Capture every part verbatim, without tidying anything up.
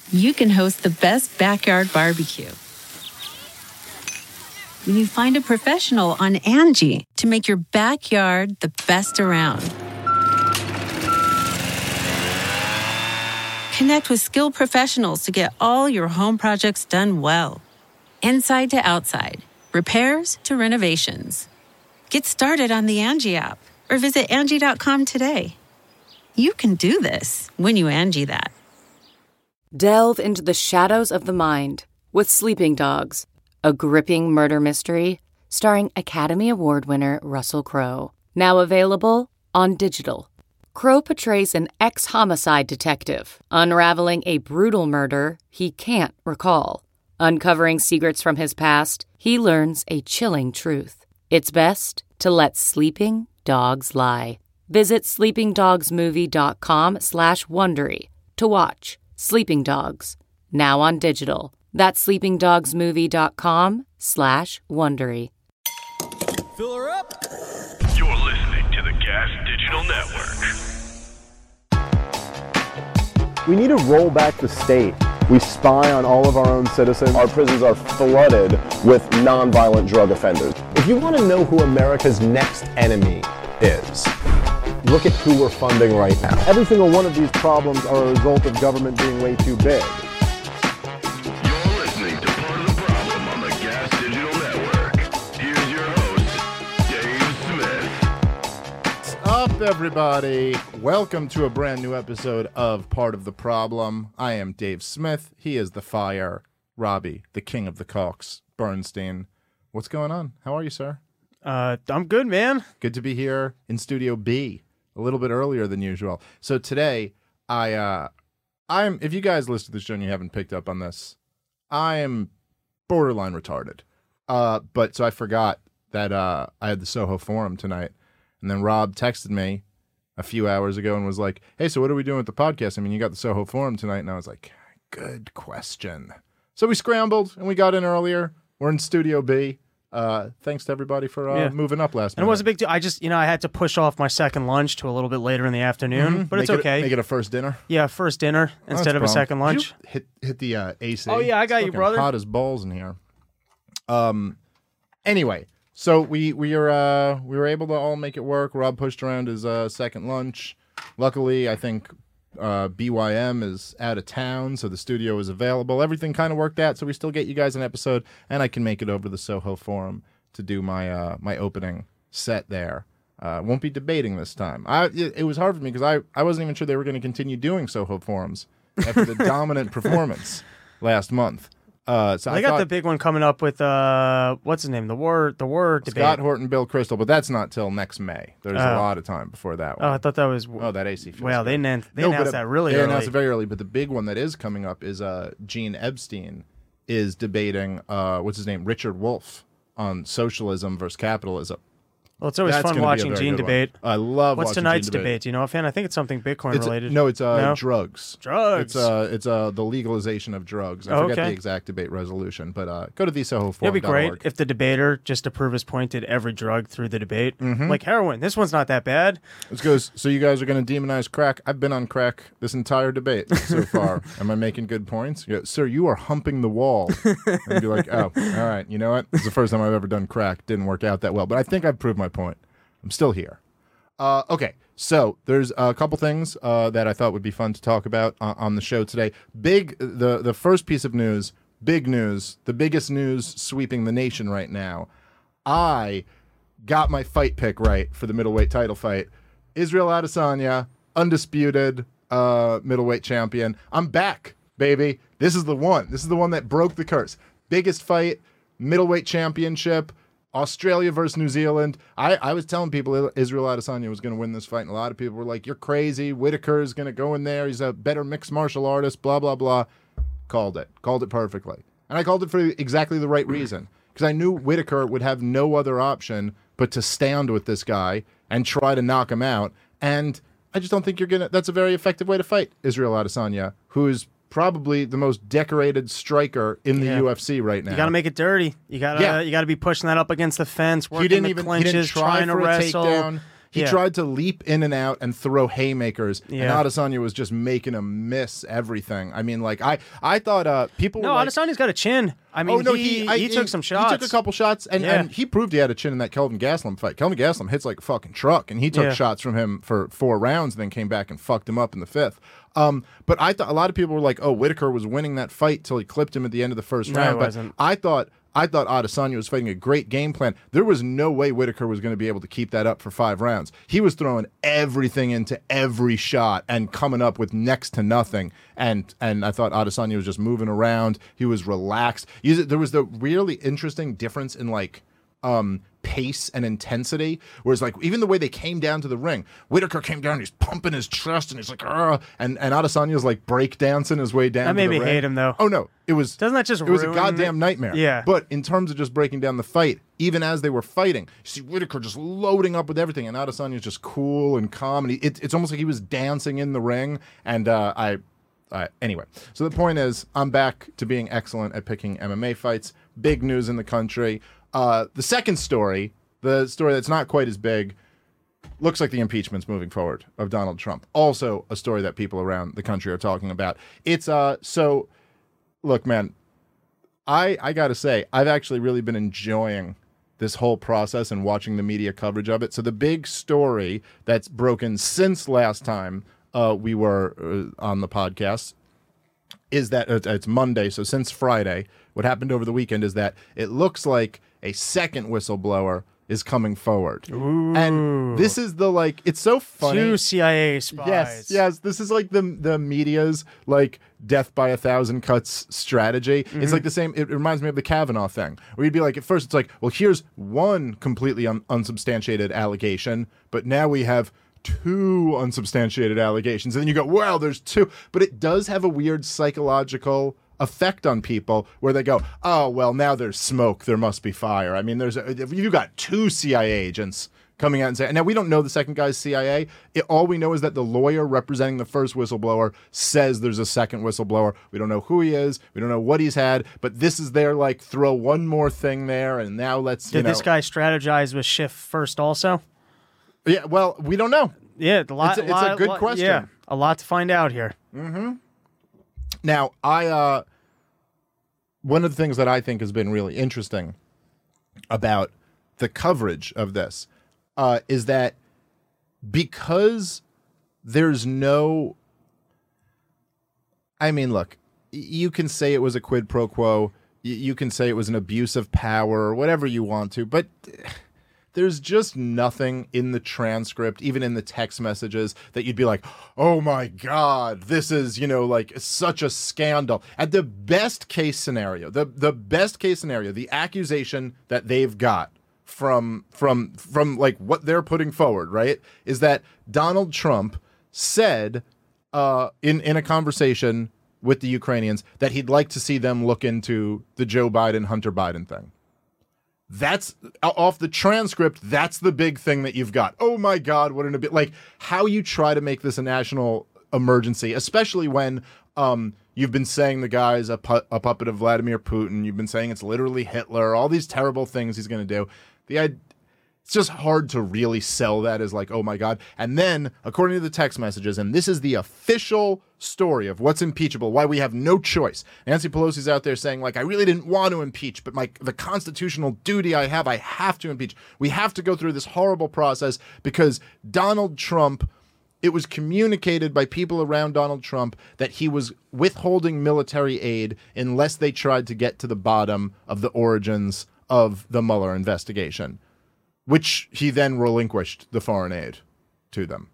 you can host the best backyard barbecue. When you find a professional on Angie to make your backyard the best around. Connect with skilled professionals to get all your home projects done well. Inside to outside, repairs to renovations. Get started on the Angie app or visit Angie dot com today. You can do this when you Angie that. Delve into the shadows of the mind with Sleeping Dogs, a gripping murder mystery starring Academy Award winner Russell Crowe. Now available on digital. Crowe portrays an ex-homicide detective unraveling a brutal murder he can't recall. Uncovering secrets from his past, he learns a chilling truth. It's best to let sleeping dogs lie. Visit sleepingdogsmovie.com slash Wondery to watch Sleeping Dogs, now on digital. That's sleepingdogsmovie.com slash Wondery. Fill her up. You're listening to the Gas Digital Network. We need to roll back the state. We spy on all of our own citizens. Our prisons are flooded with nonviolent drug offenders. If you want to know who America's next enemy is, look at who we're funding right now. Every single one of these problems are a result of government being way too big. You're listening to Part of the Problem on the Gas Digital Network. Here's your host, Dave Smith. What's up, everybody? Welcome to a brand new episode of Part of the Problem. I am Dave Smith. He is the Fire. Robbie, the King of the Cocks, Bernstein. What's going on? How are you, sir? Uh, I'm good, man. Good to be here in Studio B. A little bit earlier than usual. So today, I, uh, I'm, if you guys listen to the show and you haven't picked up on this, I am borderline retarded. Uh, but so I forgot that, uh, I had the Soho Forum tonight. And then Rob texted me a few hours ago and was like, hey, so what are we doing with the podcast? I mean, you got the Soho Forum tonight. And I was like, good question. So we scrambled and we got in earlier. We're in Studio B. Uh, thanks to everybody for uh, Yeah. moving up last And minute. it was a big deal. I just, you know, I had to push off my second lunch to a little bit later in the afternoon, Mm-hmm. but make it's it, okay. Make it a first dinner. Yeah, first dinner Oh, instead of a that's second problem. lunch. Did you hit hit the uh, A C. Oh, yeah, I got It's you, fucking brother. Hot as balls in here. Um. Anyway, so we we are uh we were able to all make it work. Rob pushed around his uh, second lunch. Luckily, I think uh, B Y M is out of town, so the studio is available. Everything kind of worked out, so we still get you guys an episode, and I can make it over to the Soho Forum to do my uh, my opening set there. Uh, won't be debating this time. I it, it was hard for me because I, I wasn't even sure they were going to continue doing Soho Forums after the dominant performance last month. Uh, so They I got thought the big one coming up with, uh, what's his name? The War, the War debate. Scott Horton, Bill Crystal, but that's not till next May. There's a Oh. lot of time before that one. Oh, I thought that was. Oh, that A C feels Well, good. they announced, they No, announced but, uh, that really They early. announced it very early, but the big one that is coming up is uh, Gene Epstein is debating, uh, what's his name, Richard Wolff on socialism versus capitalism. Well, it's always That's fun gonna be a watching very Gene good one. debate. I love What's watching tonight's Gene debate? Do you know, offhand? I think it's something Bitcoin It's, related. no, it's uh, No? drugs. Drugs. It's uh, it's uh, the legalization of drugs. I Oh, forget okay. the exact debate resolution, but uh, go to the Soho Forum. It'd be great if the debater, just to prove his point, did every drug through the debate. Mm-hmm. Like heroin. This one's not that bad. This goes, so you guys are going to demonize crack. I've been on crack this entire debate so far. Am I making good points? You go, sir, you are humping the wall. And be like, oh, all right, you know what? This is the first time I've ever done crack. Didn't work out that well, but I think I've proved my point. I'm still here. Uh, okay, so there's a couple things uh, that I thought would be fun to talk about uh, on the show today. Big, the, the first piece of news, big news, the biggest news sweeping the nation right now. I got my fight pick right for the middleweight title fight. Israel Adesanya, undisputed uh, middleweight champion. I'm back, baby. This is the one. This is the one that broke the curse. Biggest fight, middleweight championship. Australia versus New Zealand. I, I was telling people Israel Adesanya was going to win this fight, and a lot of people were like, you're crazy. Whitaker is going to go in there. He's a better mixed martial artist, blah, blah, blah. Called it. Called it perfectly. And I called it for exactly the right reason. Because I knew Whitaker would have no other option but to stand with this guy and try to knock him out. And I just don't think you're going to... That's a very effective way to fight Israel Adesanya, who is probably the most decorated striker in the Yeah. U F C right now. You got to make it dirty. You got to Yeah. you got to be pushing that up against the fence, working He didn't the even clinches, he didn't try trying to for a wrestle. takedown. He He Yeah. tried to leap in and out and throw haymakers, Yeah. and Adesanya was just making him miss everything. I mean, like I, I thought uh, people. No, were like, Adesanya's got a chin. I mean, oh no, he, he, I, he took some shots. He took a couple shots, and, Yeah. and he proved he had a chin in that Kelvin Gastelum fight. Kelvin Gastelum hits like a fucking truck, and he took Yeah. shots from him for four rounds, and then came back and fucked him up in the fifth. Um, but I thought a lot of people were like, "Oh, Whitaker was winning that fight till he clipped him at the end of the first No, round." he But wasn't. I thought. I thought Adesanya was fighting a great game plan. There was no way Whitaker was going to be able to keep that up for five rounds. He was throwing everything into every shot and coming up with next to nothing. And and I thought Adesanya was just moving around. He was relaxed. You- There was the really interesting difference in like um, pace and intensity. Whereas like even the way they came down to the ring, Whitaker came down, he's pumping his chest, and he's like, "Argh," and and Adesanya's like break dancing his way down. That to made the me ring. hate him, though. Oh no, it was Doesn't that just it was a ruin goddamn it? nightmare. Yeah. But in terms of just breaking down the fight, even as they were fighting, you see Whitaker just loading up with everything, and Adesanya's just cool and calm, and he, it, it's almost like he was dancing in the ring. And uh, I, uh, anyway, so the point is, I'm back to being excellent at picking M M A fights. Big news in the country. Uh, the second story, the story that's not quite as big, looks like the impeachment's moving forward of Donald Trump. Also, a story that people around the country are talking about. It's uh, so. Look, man. I, I got to say, I've actually really been enjoying this whole process and watching the media coverage of it. So the big story that's broken since last time uh, we were uh, on the podcast is that uh, it's Monday. So since Friday, what happened over the weekend is that it looks like a second whistleblower is coming forward. And this is the, like, it's so funny. Two C I A spies. Yes, yes. This is like the the media's like death by a thousand cuts strategy. Mm-hmm. It's like the same. It reminds me of the Kavanaugh thing, where you'd be like, at first, it's like, well, here's one completely un- unsubstantiated allegation, but now we have two unsubstantiated allegations, and then you go, well, there's two. But it does have a weird psychological effect on people where they go, oh, well, now there's smoke, there must be fire. I mean, there's a, if you got two C I A agents coming out and saying, now we don't know the second guy's C I A. It, all we know is that the lawyer representing the first whistleblower says there's a second whistleblower. We don't know who he is. We don't know what he's had, but this is their like throw one more thing there, and now let's. Did you know, this guy strategize with Schiff first also? Yeah, well, we don't know. Yeah, a lot, It's a- it's a lot- good lot- question. Yeah, a lot to find out here. Now, I uh, one of the things that I think has been really interesting about the coverage of this uh, is that because there's no, I mean, look, y- you can say it was a quid pro quo, y- you can say it was an abuse of power, or whatever you want to, but there's just nothing in the transcript, even in the text messages, that you'd be like, oh my God, this is, you know, like such a scandal. At the best case scenario, the, the best case scenario, the accusation that they've got from, from, from like what they're putting forward, right, is that Donald Trump said uh, in, in a conversation with the Ukrainians that he'd like to see them look into the Joe Biden, Hunter Biden thing. That's off the transcript. That's the big thing that you've got. Oh my God, what an a bit like how you try to make this a national emergency, especially when um, you've been saying the guy's a, pu- a puppet of Vladimir Putin. You've been saying it's literally Hitler. All these terrible things he's going to do. The idea. It's just hard to really sell that as like, oh my God. And then, according to the text messages, and this is the official story of what's impeachable, why we have no choice. Nancy Pelosi's out there saying, like, I really didn't want to impeach, but my the constitutional duty I have, I have to impeach. We have to go through this horrible process because Donald Trump, it was communicated by people around Donald Trump that he was withholding military aid unless they tried to get to the bottom of the origins of the Mueller investigation, which he then relinquished the foreign aid to them.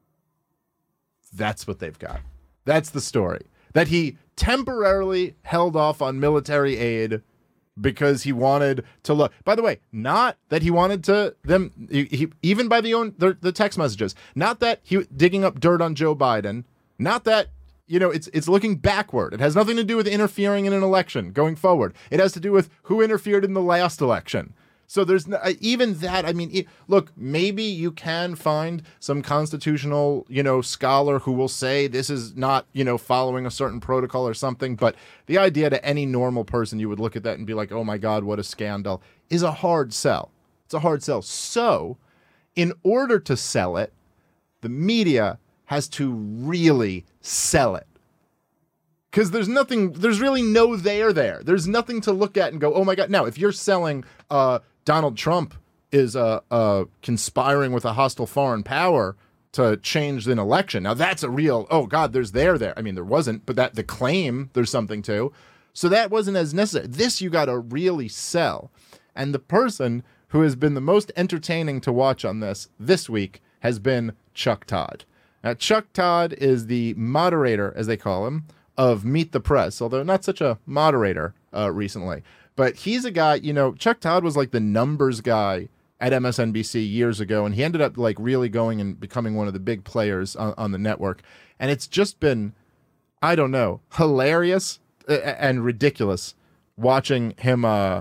That's what they've got. That's the story. That he temporarily held off on military aid because he wanted to look. By the way, not that he wanted to them, he, he, even by the own the, the text messages, not that he digging up dirt on Joe Biden, not that, you know, it's it's looking backward. It has nothing to do with interfering in an election going forward. It has to do with who interfered in the last election. So there's no, even that. I mean, it, look, maybe you can find some constitutional, you know, scholar who will say this is not, you know, following a certain protocol or something. But the idea to any normal person, you would look at that and be like, oh, my God, what a scandal, is a hard sell. It's a hard sell. So in order to sell it, the media has to really sell it. Because there's nothing, there's really no there there. There's nothing to look at and go, oh my God. Now, if you're selling uh, Donald Trump is uh, uh, conspiring with a hostile foreign power to change an election, now that's a real, oh God, there's there there. I mean, there wasn't, but that the claim there's something to. So that wasn't as necessary. This you got to really sell. And the person who has been the most entertaining to watch on this this week has been Chuck Todd. Now, Chuck Todd is the moderator, as they call him, of Meet the Press, although not such a moderator uh, recently. But he's a guy, you know, Chuck Todd was like the numbers guy at M S N B C years ago, and he ended up like really going and becoming one of the big players on, on the network. And it's just been, I don't know, hilarious and ridiculous watching him, uh,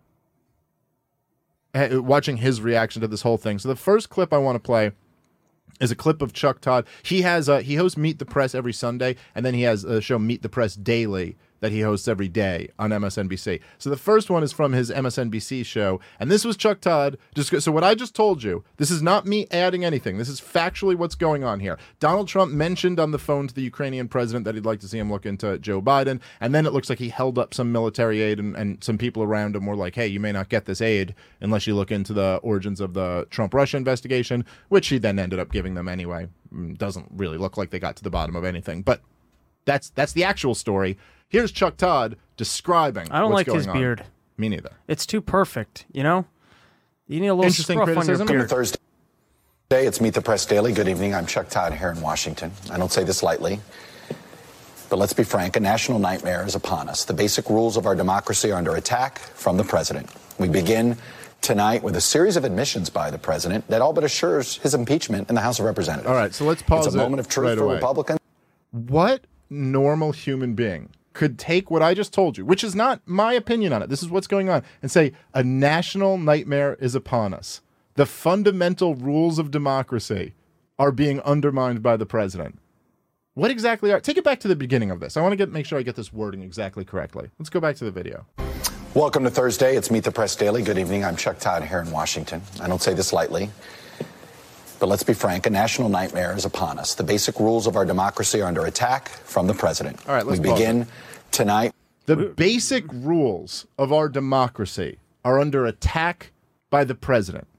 watching his reaction to this whole thing. So the first clip I want to play is a clip of Chuck Todd. He has uh, he hosts Meet the Press every Sunday, and then he has a show Meet the Press Daily that he hosts every day on M S N B C. So the first one is from his M S N B C show, and this was Chuck Todd. Just so what I just told you, this is not me adding anything. This is factually what's going on here. Donald Trump mentioned on the phone to the Ukrainian president that he'd like to see him look into Joe Biden, and then it looks like he held up some military aid, and, and some people around him were like, hey, you may not get this aid unless you look into the origins of the Trump-Russia investigation, which he then ended up giving them anyway. Doesn't really look like they got to the bottom of anything, but that's that's the actual story. Here's Chuck Todd describing I don't what's like going his on. beard. Me neither. It's too perfect, you know? You need a little Interesting scruff on your criticism. beard. Thursday, it's Meet the Press Daily. Good evening. I'm Chuck Todd here in Washington. I don't say this lightly, but let's be frank, a national nightmare is upon us. The basic rules of our democracy are under attack from the president. We begin tonight with a series of admissions by the president that all but assures his impeachment in the House of Representatives. All right, so let's pause It's a it moment of truth right for away. Republicans. What normal human being could take what I just told you, which is not my opinion on it, this is what's going on, and say a national nightmare is upon us? The fundamental rules of democracy are being undermined by the president. What exactly are... Take it back to the beginning of this. I want to get make sure I get this wording exactly correctly. Let's go back to the video. Welcome to Thursday. It's Meet the Press Daily. Good evening. I'm Chuck Todd here in Washington. I don't say this lightly, but let's be frank, a national nightmare is upon us. The basic rules of our democracy are under attack from the president. All right, let's we pause begin it. tonight. The basic rules of our democracy are under attack by the president.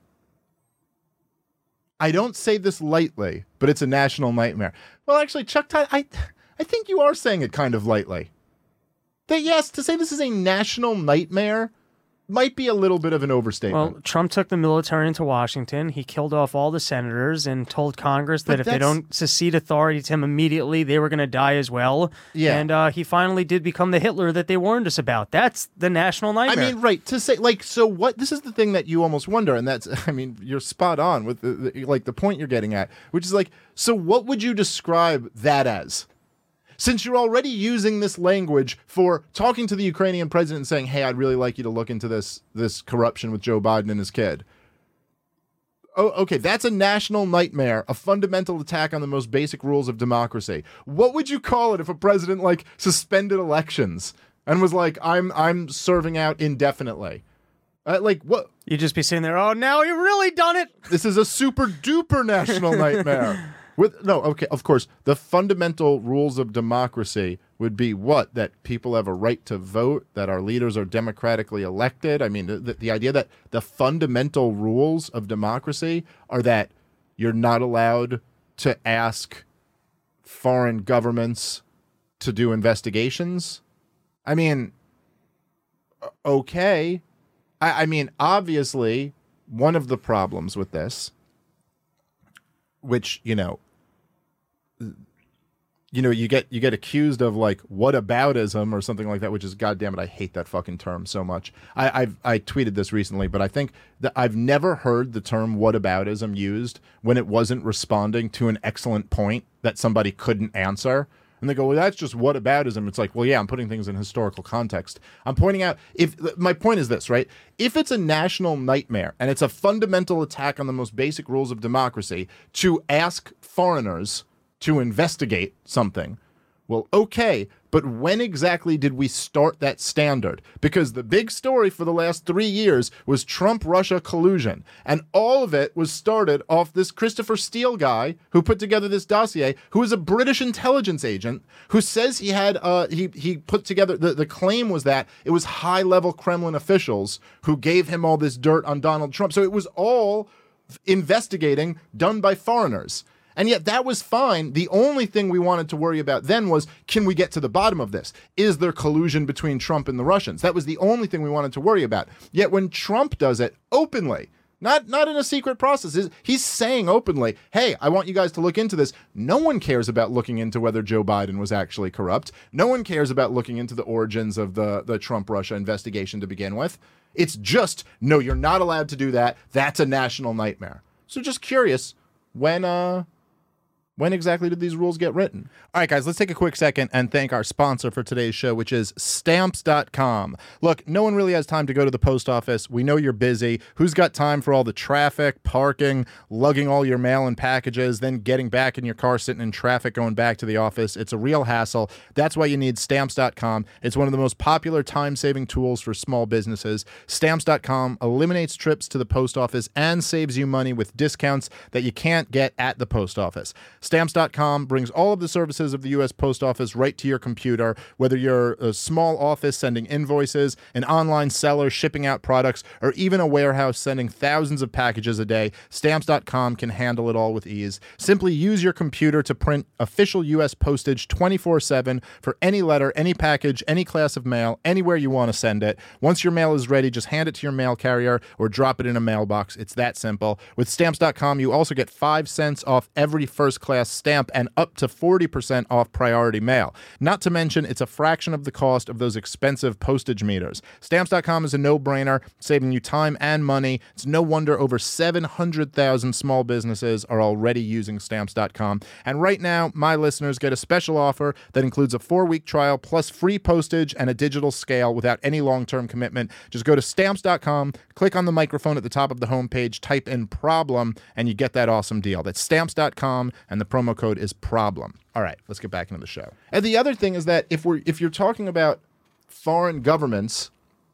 I don't say this lightly, but it's a national nightmare. Well, actually, Chuck Todd, I, I think you are saying it kind of lightly. That yes, to say this is a national nightmare might be a little bit of an overstatement. Well, Trump took the military into Washington. He killed off all the senators and told Congress that But if they that's- don't secede authority to him immediately, they were going to die as well. Yeah. And uh, he finally did become the Hitler that they warned us about. That's the national I nightmare. mean, right, to say, like, so what, this is the thing that you almost wonder, and that's, I mean, you're spot on with, the, the, like, the point you're getting at, which is like, so what would you describe that as? Since you're already using this language for talking to the Ukrainian president and saying, hey, I'd really like you to look into this this corruption with Joe Biden and his kid. Oh, okay, that's a national nightmare, a fundamental attack on the most basic rules of democracy. What would you call it if a president, like, suspended elections and was like, I'm I'm serving out indefinitely? Uh, like, what? You'd just be sitting there, oh, now you really done it. This is a super duper national nightmare. With no, okay, of course, the fundamental rules of democracy would be what? That people have a right to vote, that our leaders are democratically elected. I mean, the, the idea that the fundamental rules of democracy are that you're not allowed to ask foreign governments to do investigations. I mean, okay. I, I mean, obviously, one of the problems with this, which, you know, you know, you get you get accused of like whataboutism or something like that, which is, goddamn it, I hate that fucking term so much. I I've I tweeted this recently, but I think that I've never heard the term whataboutism used when it wasn't responding to an excellent point that somebody couldn't answer. And they go, well, that's just whataboutism. It's like, well, yeah, I'm putting things in historical context. I'm pointing out, if my point is this, right? If it's a national nightmare and it's a fundamental attack on the most basic rules of democracy to ask foreigners to investigate something, Well, okay, but when exactly did we start that standard? Because the big story for the last three years was Trump-Russia collusion, and all of it was started off this Christopher Steele guy who put together this dossier, who is a British intelligence agent, who says he had, uh, he he put together, the, the claim was that it was high-level Kremlin officials who gave him all this dirt on Donald Trump. So it was all investigating done by foreigners. And yet that was fine. The only thing we wanted to worry about then was, can we get to the bottom of this? Is there collusion between Trump and the Russians? That was the only thing we wanted to worry about. Yet when Trump does it openly, not not in a secret process, he's saying openly, hey, I want you guys to look into this. No one cares about looking into whether Joe Biden was actually corrupt. No one cares about looking into the origins of the, the Trump-Russia investigation to begin with. It's just, no, you're not allowed to do that. That's a national nightmare. So just curious, when... uh. When exactly did these rules get written? All right, guys, let's take a quick second and thank our sponsor for today's show, which is Stamps dot com. Look, no one really has time to go to the post office. We know you're busy. Who's got time for all the traffic, parking, lugging all your mail and packages, then getting back in your car, sitting in traffic, going back to the office? It's a real hassle. That's why you need Stamps dot com. It's one of the most popular time-saving tools for small businesses. Stamps dot com eliminates trips to the post office and saves you money with discounts that you can't get at the post office. Stamps dot com brings all of the services of the U S Post Office right to your computer, whether you're a small office sending invoices, an online seller shipping out products, or even a warehouse sending thousands of packages a day. Stamps dot com can handle it all with ease. Simply use your computer to print official U S postage twenty-four seven for any letter, any package, any class of mail, anywhere you want to send it. Once your mail is ready, just hand it to your mail carrier or drop it in a mailbox. It's that simple. With Stamps dot com, you also get five cents off every first class stamp and up to forty percent off priority mail. Not to mention, it's a fraction of the cost of those expensive postage meters. Stamps dot com is a no-brainer, saving you time and money. It's no wonder over seven hundred thousand small businesses are already using Stamps dot com. And right now, my listeners get a special offer that includes a four-week trial plus free postage and a digital scale without any long-term commitment. Just go to Stamps dot com, click on the microphone at the top of the homepage, type in problem, and you get that awesome deal. That's Stamps dot com, and the promo code is problem. All right, let's get back into the show. And the other thing is that if we're if you're talking about foreign governments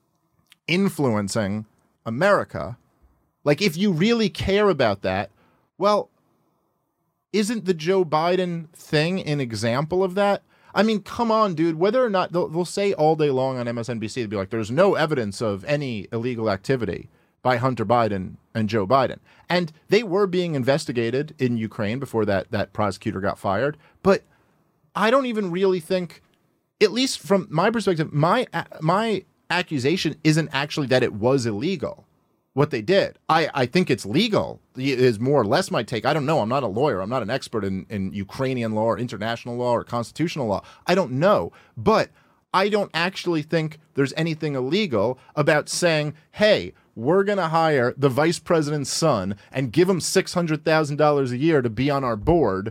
influencing America, like if you really care about that, well, isn't the Joe Biden thing an example of that? I mean, come on, dude. Whether or not they'll, they'll say all day long on M S N B C, they'll be like, there's no evidence of any illegal activity by Hunter Biden and Joe Biden. And they were being investigated in Ukraine before that, that prosecutor got fired. But I don't even really think, at least from my perspective, my my accusation isn't actually that it was illegal, what they did. I, I think it's legal, is more or less my take. I don't know. I'm not a lawyer. I'm not an expert in, in Ukrainian law or international law or constitutional law. I don't know. But I don't actually think there's anything illegal about saying, hey, we're going to hire the vice president's son and give him six hundred thousand dollars a year to be on our board.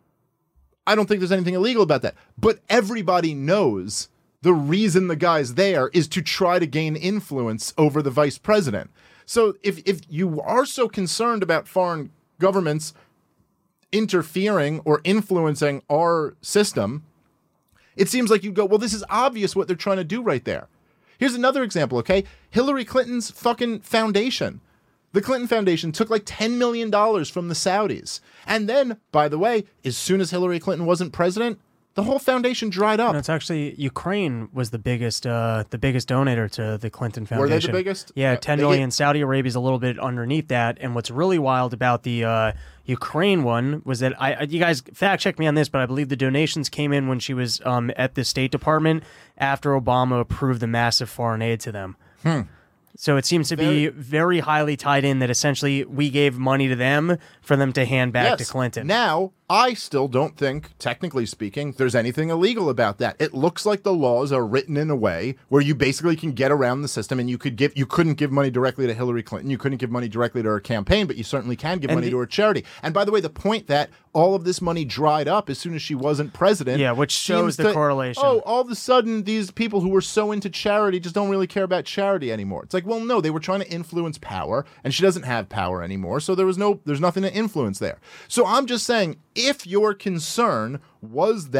I don't think there's anything illegal about that. But everybody knows the reason the guy's there is to try to gain influence over the vice president. So if, if you are so concerned about foreign governments interfering or influencing our system, it seems like you go, well, this is obvious what they're trying to do right there. Here's another example, okay? Hillary Clinton's fucking foundation. The Clinton Foundation took like ten million dollars from the Saudis. And then, by the way, as soon as Hillary Clinton wasn't president, the whole foundation dried up. No, it's actually Ukraine was the biggest, uh, the biggest donor to the Clinton Foundation. Were they the biggest? Yeah, Uh, ten they- million. Saudi Arabia's a little bit underneath that. And what's really wild about the uh, Ukraine one was that I, you guys fact check me on this, but I believe the donations came in when she was um, at the State Department after Obama approved the massive foreign aid to them. Hmm. So it seems to be very highly tied in that essentially we gave money to them for them to hand back Yes. to Clinton. Now, I still don't think, technically speaking, there's anything illegal about that. It looks like the laws are written in a way where you basically can get around the system, and you could give you couldn't give money directly to Hillary Clinton, you couldn't give money directly to her campaign, but you certainly can give And money the- to her charity. And by the way, the point that all of this money dried up as soon as she wasn't president, Yeah, which shows seems the to- correlation. Oh, all of a sudden, these people who were so into charity just don't really care about charity anymore. It's like, well, no, they were trying to influence power, and she doesn't have power anymore, so there was no, there's nothing to influence there. So I'm just saying, if your concern was that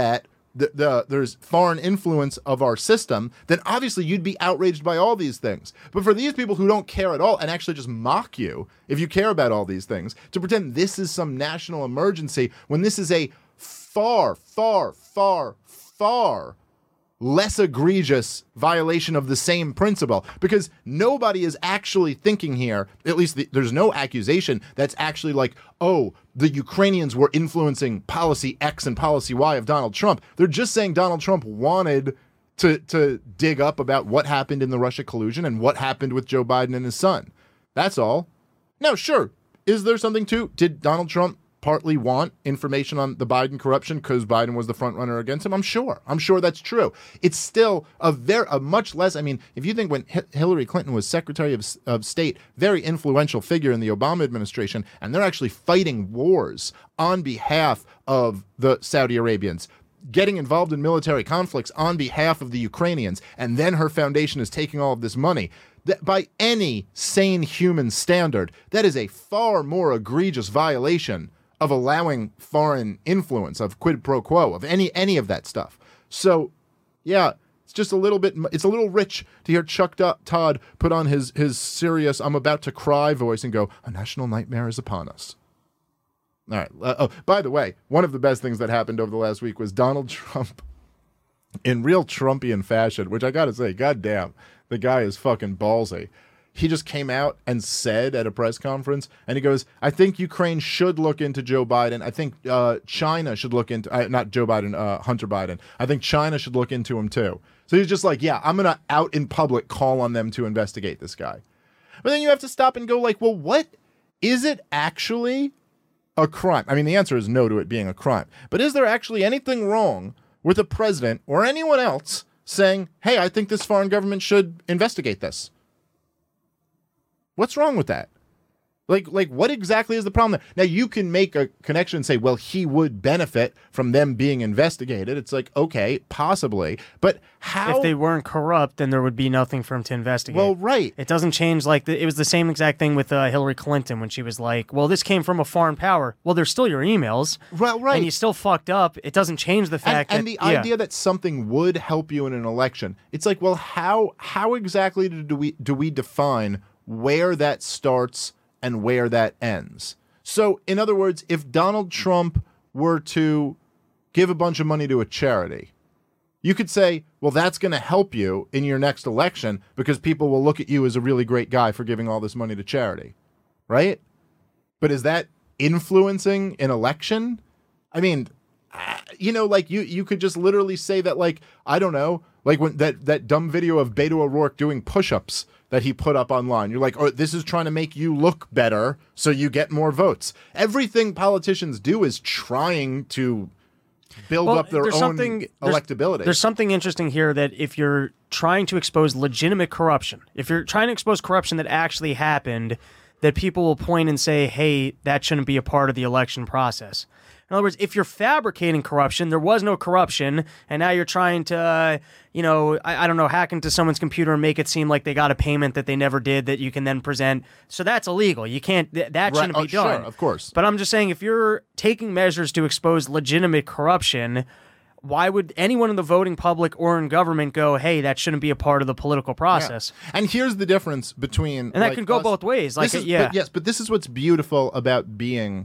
the, the there's foreign influence of our system, then obviously you'd be outraged by all these things. But for these people who don't care at all and actually just mock you if you care about all these things, to pretend this is some national emergency when this is a far, far, far, far less egregious violation of the same principle, because nobody is actually thinking here, at least the, there's no accusation that's actually like, oh, the Ukrainians were influencing policy X and policy Y of Donald Trump. They're just saying Donald Trump wanted to, to dig up about what happened in the Russia collusion and what happened with Joe Biden and his son. That's all. Now, sure, is there something to, did Donald Trump partly want information on the Biden corruption because Biden was the front runner against him? I'm sure. I'm sure that's true. It's still a very, a much less, I mean, if you think when H- Hillary Clinton was Secretary of, of State, very influential figure in the Obama administration, and they're actually fighting wars on behalf of the Saudi Arabians, getting involved in military conflicts on behalf of the Ukrainians, and then her foundation is taking all of this money. That by any sane human standard, that is a far more egregious violation of allowing foreign influence, of quid pro quo, of any any of that stuff. So, yeah, it's just a little bit, it's a little rich to hear Chuck Todd put on his, his serious, I'm about to cry voice and go, a national nightmare is upon us. All right. Uh, oh, by the way, one of the best things that happened over the last week was Donald Trump, in real Trumpian fashion, which I got to say, goddamn, the guy is fucking ballsy. He just came out and said at a press conference, and he goes, I think Ukraine should look into Joe Biden. I think uh, China should look into, uh, not Joe Biden, uh, Hunter Biden. I think China should look into him too. So he's just like, yeah, I'm going to out in public call on them to investigate this guy. But then you have to stop and go like, well, what is it actually a crime? I mean, the answer is no to it being a crime. But is there actually anything wrong with a president or anyone else saying, hey, I think this foreign government should investigate this? What's wrong with that? Like, like, what exactly is the problem there? Now, you can make a connection and say, well, he would benefit from them being investigated. It's like, okay, possibly. But how? If they weren't corrupt, then there would be nothing for him to investigate. Well, right. It doesn't change. Like, the, it was the same exact thing with uh, Hillary Clinton when she was like, well, this came from a foreign power. Well, there's still your emails. Well, right. And you still fucked up. It doesn't change the fact and, that... And the yeah. idea that something would help you in an election, it's like, well, how how exactly do we do we define where that starts and where that ends? So, in other words, if Donald Trump were to give a bunch of money to a charity, you could say, well, that's going to help you in your next election because people will look at you as a really great guy for giving all this money to charity, right? But is that influencing an election? I mean, you know, like you, you could just literally say that, like, I don't know, like when that, that dumb video of Beto O'Rourke doing push-ups that he put up online. You're like, oh, this is trying to make you look better so you get more votes. Everything politicians do is trying to build well, up their own something, electability. There's, there's something interesting here that if you're trying to expose legitimate corruption, if you're trying to expose corruption that actually happened, that people will point and say, hey, that shouldn't be a part of the election process. In other words, if you're fabricating corruption, there was no corruption, and now you're trying to, uh, you know, I, I don't know, hack into someone's computer and make it seem like they got a payment that they never did that you can then present. So that's illegal. You can't, th- that shouldn't right. be oh, done. Sure, of course. But I'm just saying, if you're taking measures to expose legitimate corruption, why would anyone in the voting public or in government go, hey, that shouldn't be a part of the political process? Yeah. And here's the difference between... And that like, can go us, both ways. Like, is, yeah. But yes, but this is what's beautiful about being...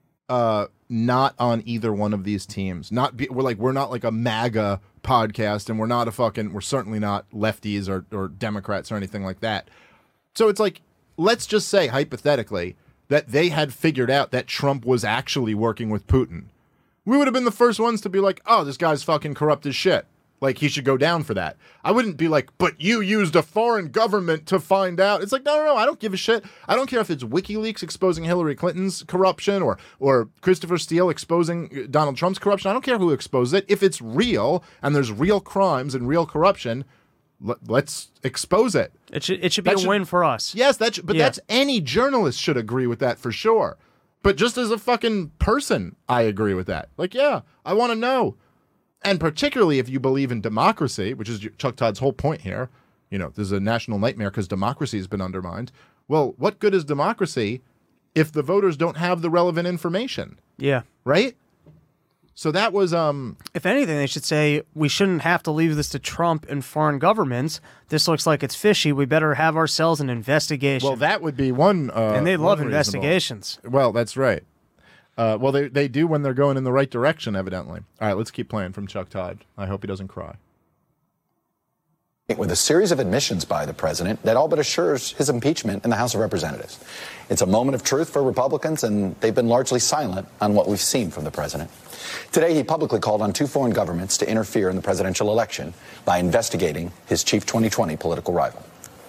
Uh, not on either one of these teams. Not be, we're like we're not like a MAGA podcast, and we're not a fucking. We're certainly not lefties or or Democrats or anything like that. So it's like, let's just say hypothetically that they had figured out that Trump was actually working with Putin. We would have been the first ones to be like, oh, this guy's fucking corrupt as shit. Like, he should go down for that. I wouldn't be like, but you used a foreign government to find out. It's like, no, no, no, I don't give a shit. I don't care if it's WikiLeaks exposing Hillary Clinton's corruption or or Christopher Steele exposing Donald Trump's corruption. I don't care who exposes it. If it's real and there's real crimes and real corruption, l- let's expose it. It should, it should be That a should- win for us. Yes, that's but Yeah. that's any journalist should agree with that for sure. But just as a fucking person, I agree with that. Like, yeah, I want to know. And particularly if you believe in democracy, which is Chuck Todd's whole point here, you know, this is a national nightmare because democracy has been undermined. Well, what good is democracy if the voters don't have the relevant information? Yeah. Right? So that was um. If anything, they should say we shouldn't have to leave this to Trump and foreign governments. This looks like it's fishy. We better have ourselves an investigation. Well, that would be one. Uh, and they love one investigations. Reasonable. Well, that's right. Uh, well, they they do when they're going in the right direction, evidently. All right, let's keep playing from Chuck Todd. I hope he doesn't cry. With a series of admissions by the president that all but assures his impeachment in the House of Representatives. It's a moment of truth for Republicans, and they've been largely silent on what we've seen from the president. Today, he publicly called on two foreign governments to interfere in the presidential election by investigating his chief twenty twenty political rival.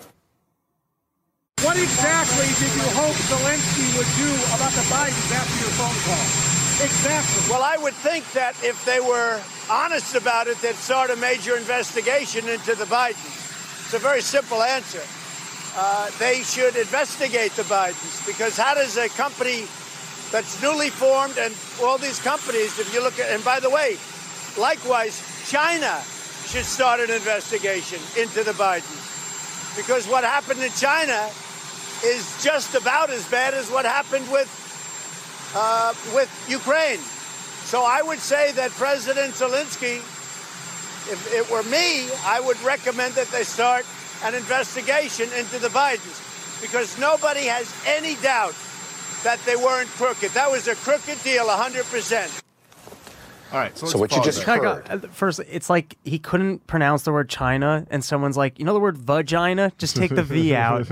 What exactly did you hope Zelensky would do about the Bidens after your phone call? Exactly. Well, I would think that if they were honest about it, they'd start a major investigation into the Bidens. It's a very simple answer. Uh, they should investigate the Bidens, because how does a company that's newly formed, and all these companies, if you look at, and by the way, likewise, China should start an investigation into the Bidens, because what happened in China is just about as bad as what happened with uh, with Ukraine. So I would say that President Zelensky, if it were me, I would recommend that they start an investigation into the Bidens, because nobody has any doubt that they weren't crooked. That was a crooked deal, one hundred percent. All right, so, So what you pause just there. heard. First, it's like he couldn't pronounce the word China, and someone's like, you know the word vagina? Just take the V out.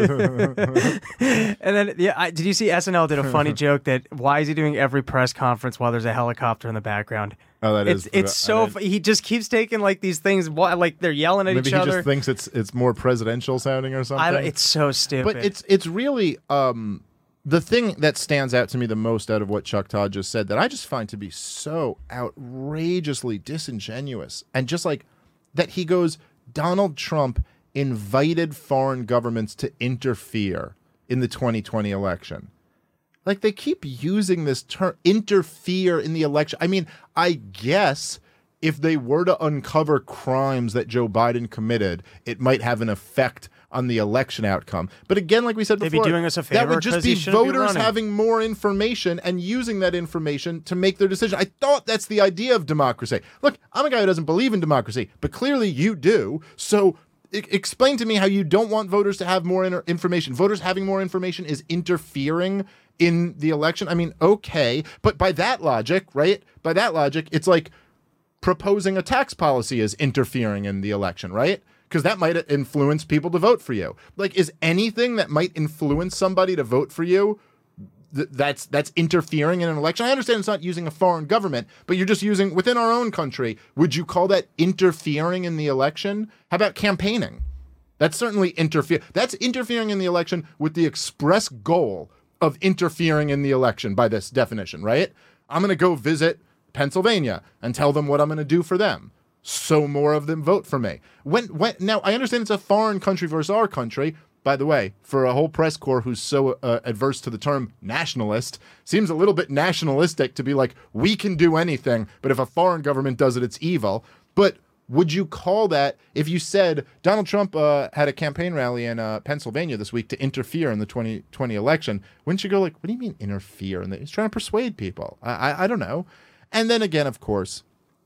And then, yeah, I, did you see S N L did a funny joke that why is he doing every press conference while there's a helicopter in the background? Oh, that it's, is. It's so. that is- He just keeps taking like these things, wh- like they're yelling at Maybe each he other. just thinks it's it's more presidential sounding or something. I don't, it's so stupid. But it's it's really um the thing that stands out to me the most out of what Chuck Todd just said that I just find to be so outrageously disingenuous, and just like that he goes, Donald Trump invited foreign governments to interfere in the twenty twenty election. Like, they keep using this term, interfere in the election. I mean, I guess if they were to uncover crimes that Joe Biden committed, it might have an effect on the election outcome. But again, like we said They'd be before, doing us a that favor would just 'cause be he shouldn't be voters running. having more information and using that information to make their decision. I thought that's the idea of democracy. Look, I'm a guy who doesn't believe in democracy, but clearly you do. So I- explain to me how you don't want voters to have more inter- information. Voters having more information is interfering in the election. I mean, okay, but by that logic, right? By that logic, it's like proposing a tax policy is interfering in the election, right? Because that might influence people to vote for you. Like, is anything that might influence somebody to vote for you, th- that's that's interfering in an election? I understand it's not using a foreign government, but you're just using within our own country. Would you call that interfering in the election? How about campaigning? That's certainly interfere. That's interfering in the election with the express goal of interfering in the election by this definition, right? I'm going to go visit Pennsylvania and tell them what I'm going to do for them, so more of them vote for me. When, when now I understand it's a foreign country versus our country. By the way, for a whole press corps who's so uh, adverse to the term nationalist, seems a little bit nationalistic to be like, we can do anything, but if a foreign government does it, it's evil. But would you call that, if you said Donald Trump uh, had a campaign rally in uh, Pennsylvania this week to interfere in the twenty twenty election, wouldn't you go like, what do you mean interfere? And he's trying to persuade people. I, I I don't know. And then again, of course,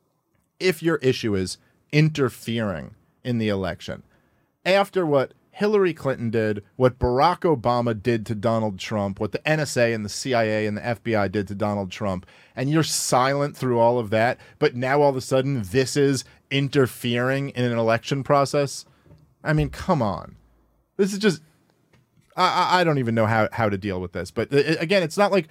if your issue is interfering in the election, after what Hillary Clinton did, what Barack Obama did to Donald Trump, what the N S A and the C I A and the F B I did to Donald Trump, and you're silent through all of that, but now all of a sudden this is interfering in an election process? I mean, come on. This is just, I, I don't even know how, how to deal with this. But uh, again, it's not like,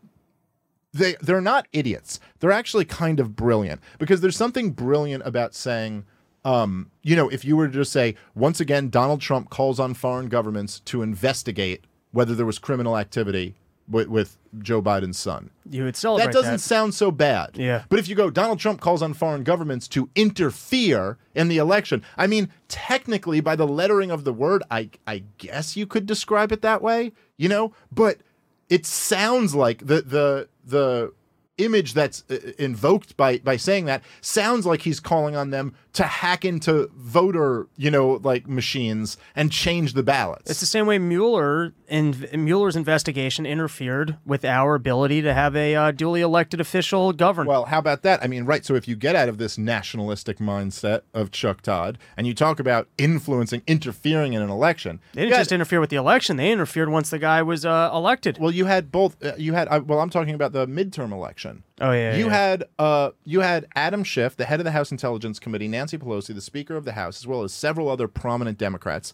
they, they're not idiots. They're actually kind of brilliant, because there's something brilliant about saying, Um, you know, if you were to just say, once again, Donald Trump calls on foreign governments to investigate whether there was criminal activity with, with Joe Biden's son. You would celebrate That doesn't that. sound so bad. Yeah. But if you go, Donald Trump calls on foreign governments to interfere in the election, I mean, technically, by the lettering of the word, I, I guess you could describe it that way, you know? But it sounds like the the the image that's uh, invoked by by saying that sounds like he's calling on them to hack into voter, you know, like machines and change the ballots. It's the same way Mueller and Mueller's investigation interfered with our ability to have a uh, duly elected official govern. Well, how about that? I mean, right. So if you get out of this nationalistic mindset of Chuck Todd and you talk about influencing, interfering in an election, they didn't just interfere with the election; they interfered once the guy was uh, elected. Well, you had both. Uh, you had. Uh, well, I'm talking about the midterm election. Oh yeah. You yeah. had. Uh, you had Adam Schiff, the head of the House Intelligence Committee, Nancy Pelosi, the Speaker of the House, as well as several other prominent Democrats,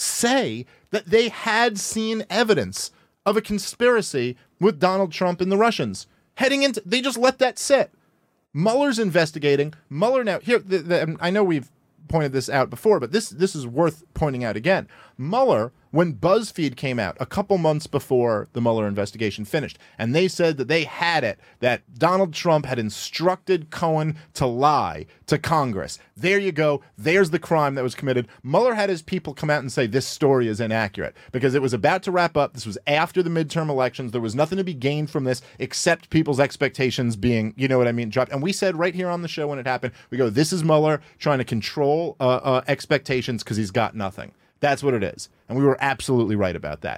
say that they had seen evidence of a conspiracy with Donald Trump and the Russians heading into. They just let that sit. Mueller's investigating. Mueller now here. The, the, I know we've pointed this out before, but this this is worth pointing out again. Mueller, when BuzzFeed came out a couple months before the Mueller investigation finished, and they said that they had it, that Donald Trump had instructed Cohen to lie to Congress. There you go. There's the crime that was committed. Mueller had his people come out and say this story is inaccurate because it was about to wrap up. This was after the midterm elections. There was nothing to be gained from this except people's expectations being, you know what I mean, dropped. And we said right here on the show when it happened, we go, this is Mueller trying to control uh, uh, expectations because he's got nothing. That's what it is. And we were absolutely right about that.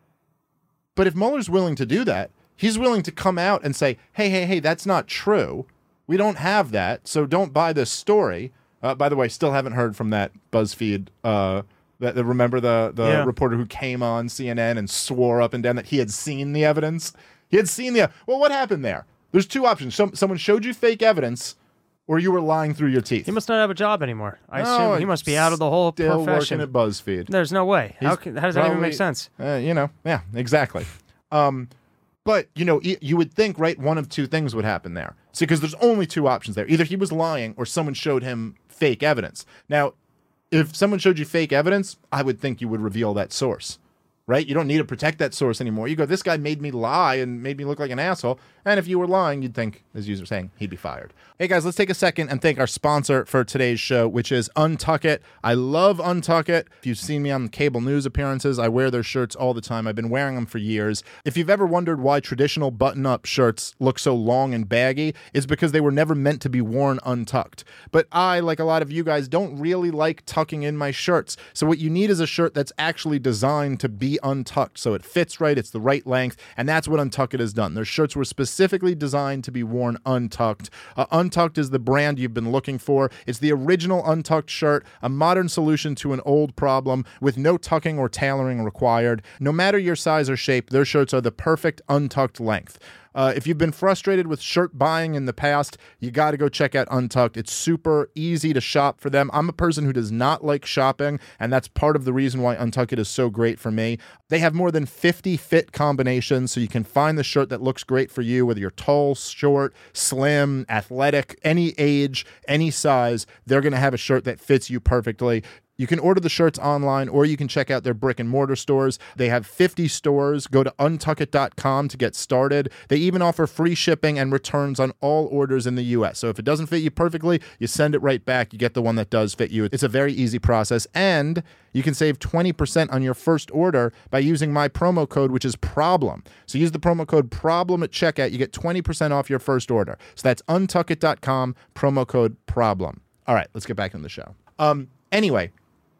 But if Mueller's willing to do that, he's willing to come out and say, hey, hey, hey, that's not true. We don't have that, so don't buy this story. Uh, by the way, still haven't heard from that BuzzFeed. Uh, that, that remember the, the yeah. reporter who came on C N N and swore up and down that he had seen the evidence? He had seen the... Well, what happened there? There's two options. Some, someone showed you fake evidence, or you were lying through your teeth. He must not have a job anymore. I No, assume he must be out of the whole still profession. working at BuzzFeed. There's no way. How, can, how does that even Probably- make sense? Uh, you know, yeah, exactly. Um, but, you know, y- you would think, right, one of two things would happen there. See, because there's only two options there. Either he was lying or someone showed him fake evidence. Now, if someone showed you fake evidence, I would think you would reveal that source. Right? You don't need to protect that source anymore. You go, this guy made me lie and made me look like an asshole. And if you were lying, you'd think, as you were saying, he'd be fired. Hey guys, let's take a second and thank our sponsor for today's show, which is Untuck It. I love Untuck It. If you've seen me on cable news appearances, I wear their shirts all the time. I've been wearing them for years. If you've ever wondered why traditional button-up shirts look so long and baggy, it's because they were never meant to be worn untucked. But I, like a lot of you guys, don't really like tucking in my shirts. So what you need is a shirt that's actually designed to be untucked, so it fits right, it's the right length, and that's what Untuck It has done. Their shirts were specifically designed to be worn untucked. Uh, Untucked is the brand you've been looking for. It's the original untucked shirt, a modern solution to an old problem with no tucking or tailoring required. No matter your size or shape, their shirts are the perfect untucked length. Uh, if you've been frustrated with shirt buying in the past, you got to go check out Untucked. It's super easy to shop for them. I'm a person who does not like shopping, and that's part of the reason why Untucked is so great for me. They have more than fifty fit combinations, so you can find the shirt that looks great for you, whether you're tall, short, slim, athletic, any age, any size. They're going to have a shirt that fits you perfectly. You can order the shirts online, or you can check out their brick and mortar stores. They have fifty stores. Go to untuck it dot com to get started. They even offer free shipping and returns on all orders in the U S. So if it doesn't fit you perfectly, you send it right back. You get the one that does fit you. It's a very easy process, and you can save twenty percent on your first order by using my promo code, which is PROBLEM. So use the promo code PROBLEM at checkout. You get twenty percent off your first order. So that's untuck it dot com, promo code PROBLEM. All right, let's get back into the show. Um, anyway,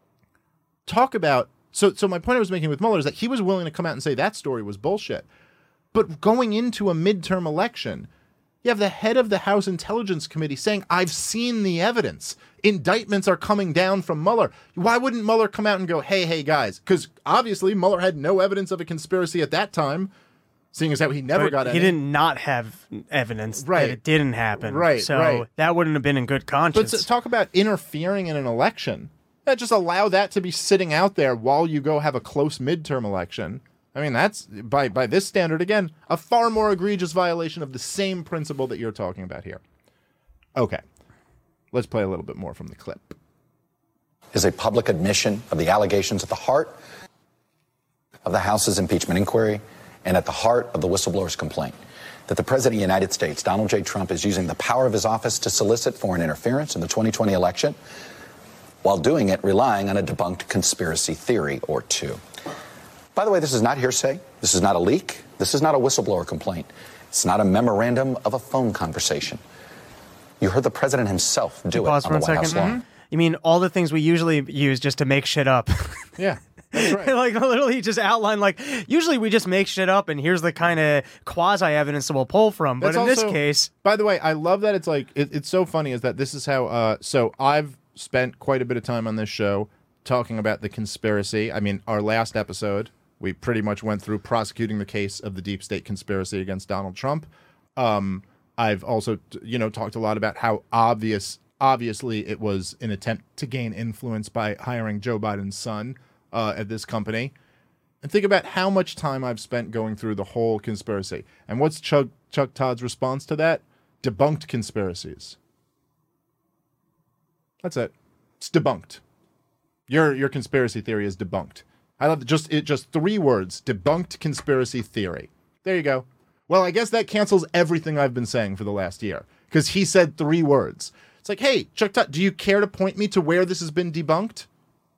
talk about, so so my point I was making with Mueller is that he was willing to come out and say that story was bullshit. But going into a midterm election, you have the head of the House Intelligence Committee saying, I've seen the evidence. Indictments are coming down from Mueller. Why wouldn't Mueller come out and go, hey, hey, guys? Because obviously Mueller had no evidence of a conspiracy at that time, seeing as how he never but got he any. did not have evidence Right. that it didn't happen. Right, So right. that wouldn't have been in good conscience. But to talk about interfering in an election. Yeah, just allow that to be sitting out there while you go have a close midterm election. I mean, that's, by by this standard, again, a far more egregious violation of the same principle that you're talking about here. Okay. Let's play a little bit more from the clip. Is a public admission of the allegations at the heart of the House's impeachment inquiry and at the heart of the whistleblower's complaint that the President of the United States, Donald J. Trump, is using the power of his office to solicit foreign interference in the twenty twenty election, while doing it relying on a debunked conspiracy theory or two. By the way, this is not hearsay. This is not a leak. This is not a whistleblower complaint. It's not a memorandum of a phone conversation. You heard the president himself do it on Pause the for a White second. House lawn. Mm-hmm. You mean all the things we usually use just to make shit up? Yeah. That's right. Like literally just outline like usually we just make shit up and here's the kind of quasi evidence that we'll pull from. But That's in also, this case, by the way, I love that it's like it, it's so funny is that this is how. Uh, so I've spent quite a bit of time on this show talking about the conspiracy. I mean, our last episode we pretty much went through prosecuting the case of the deep state conspiracy against Donald Trump. Um, I've also you know talked a lot about how obvious, obviously, it was an attempt to gain influence by hiring Joe Biden's son. Uh, at this company, and think about how much time I've spent going through the whole conspiracy. And what's Chuck, Chuck Todd's response to that? Debunked conspiracies. That's it. It's debunked. Your your conspiracy theory is debunked. I love just it. Just three words: debunked conspiracy theory. There you go. Well, I guess that cancels everything I've been saying for the last year because he said three words. It's like, hey, Chuck Todd, do you care to point me to where this has been debunked?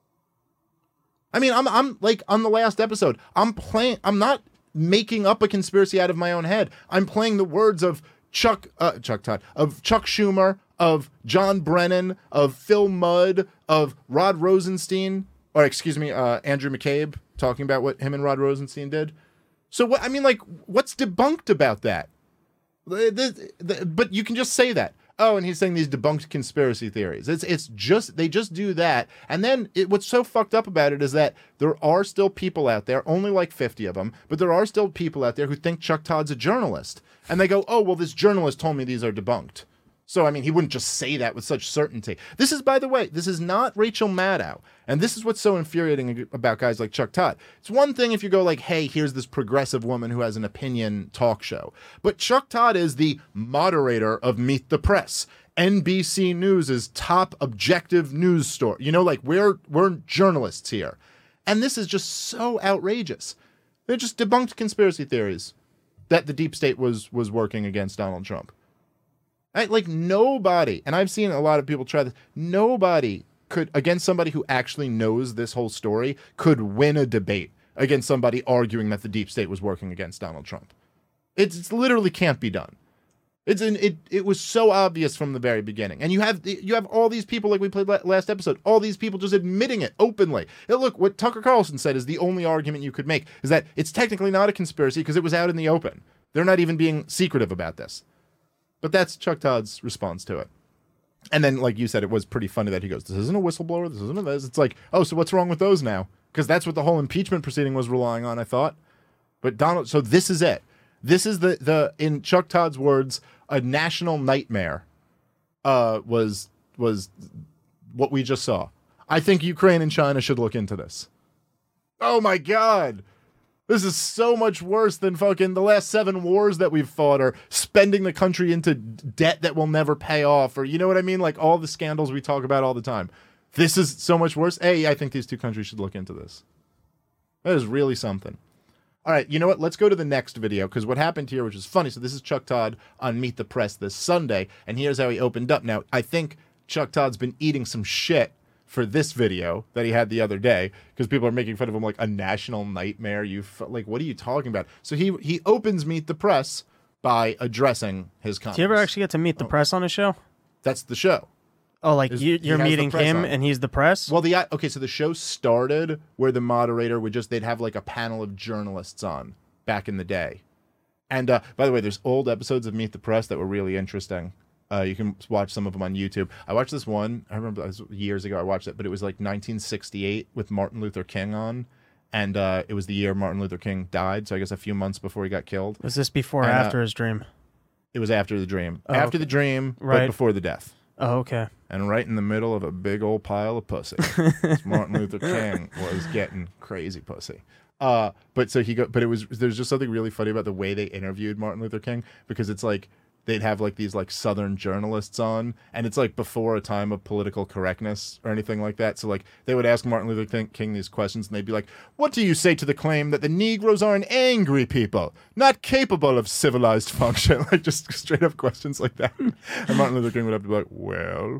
I mean, I'm I'm like on the last episode, I'm playing, I'm not making up a conspiracy out of my own head. I'm playing the words of Chuck, uh, Chuck Todd, of Chuck Schumer, of John Brennan, of Phil Mudd, of Rod Rosenstein, or excuse me, uh, Andrew McCabe, talking about what him and Rod Rosenstein did. So what, I mean, like, what's debunked about that? The, the, the, but you can just say that. Oh, and he's saying these debunked conspiracy theories. It's it's just, they just do that. And then it, what's so fucked up about it is that there are still people out there, only like fifty of them, but there are still people out there who think Chuck Todd's a journalist. And they go, oh, well, this journalist told me these are debunked. So, I mean, he wouldn't just say that with such certainty. This is, by the way, this is not Rachel Maddow. And this is what's so infuriating about guys like Chuck Todd. It's one thing if you go like, hey, here's this progressive woman who has an opinion talk show. But Chuck Todd is the moderator of Meet the Press, N B C News' top objective news story. You know, like, we're, we're journalists here. And this is just so outrageous. They're just debunked conspiracy theories that the deep state was was working against Donald Trump. I, like nobody, and I've seen a lot of people try this, nobody could, against somebody who actually knows this whole story, could win a debate against somebody arguing that the deep state was working against Donald Trump. It's, it's literally can't be done. It's an, it it was so obvious from the very beginning. And you have you have all these people, like we played last episode, all these people just admitting it openly. Now, look, what Tucker Carlson said is the only argument you could make is that it's technically not a conspiracy because it was out in the open. They're not even being secretive about this. But that's Chuck Todd's response to it. And then, like you said, it was pretty funny that he goes, this isn't a whistleblower, this isn't a this. It's like, oh, so what's wrong with those now? Because that's what the whole impeachment proceeding was relying on, I thought. But Donald, so this is it. This is the, the in Chuck Todd's words, a national nightmare uh, was was what we just saw. I think Ukraine and China should look into this. Oh, my God. This is so much worse than fucking the last seven wars that we've fought, or spending the country into debt that will never pay off, or you know what I mean? Like all the scandals we talk about all the time. This is so much worse. Hey, I think these two countries should look into this. That is really something. All right, you know what? Let's go to the next video, because what happened here, which is funny, so this is Chuck Todd on Meet the Press this Sunday, and here's how he opened up. Now, I think Chuck Todd's been eating some shit for this video that he had the other day, because people are making fun of him like a national nightmare. You like, what are you talking about? So he he opens Meet the Press by addressing his comments. Do you ever actually get to meet the oh. press on a show? That's the show. Oh, like you, you're meeting him on. And he's the press? Well, the okay, so the show started where the moderator would just, they'd have like a panel of journalists on back in the day. And uh, by the way, there's old episodes of Meet the Press that were really interesting. Uh, you can watch some of them on YouTube. I watched this one, I remember it was years ago I watched it, but it was like nineteen sixty-eight with Martin Luther King on. And uh, it was the year Martin Luther King died, so I guess a few months before he got killed. Was this before or and, after uh, his dream? It was after the dream. Oh, after okay. the dream, right. But before the death. Oh, okay. And right in the middle of a big old pile of pussy. Martin Luther King was getting crazy pussy. Uh, but so he go, but it was, there's just something really funny about the way they interviewed Martin Luther King, because it's like, they'd have like these like Southern journalists on, and it's like before a time of political correctness or anything like that. So like they would ask Martin Luther King these questions, and they'd be like, what do you say to the claim that the Negroes are an angry people, not capable of civilized function? Like just straight up questions like that. And Martin Luther King would have to be like, well,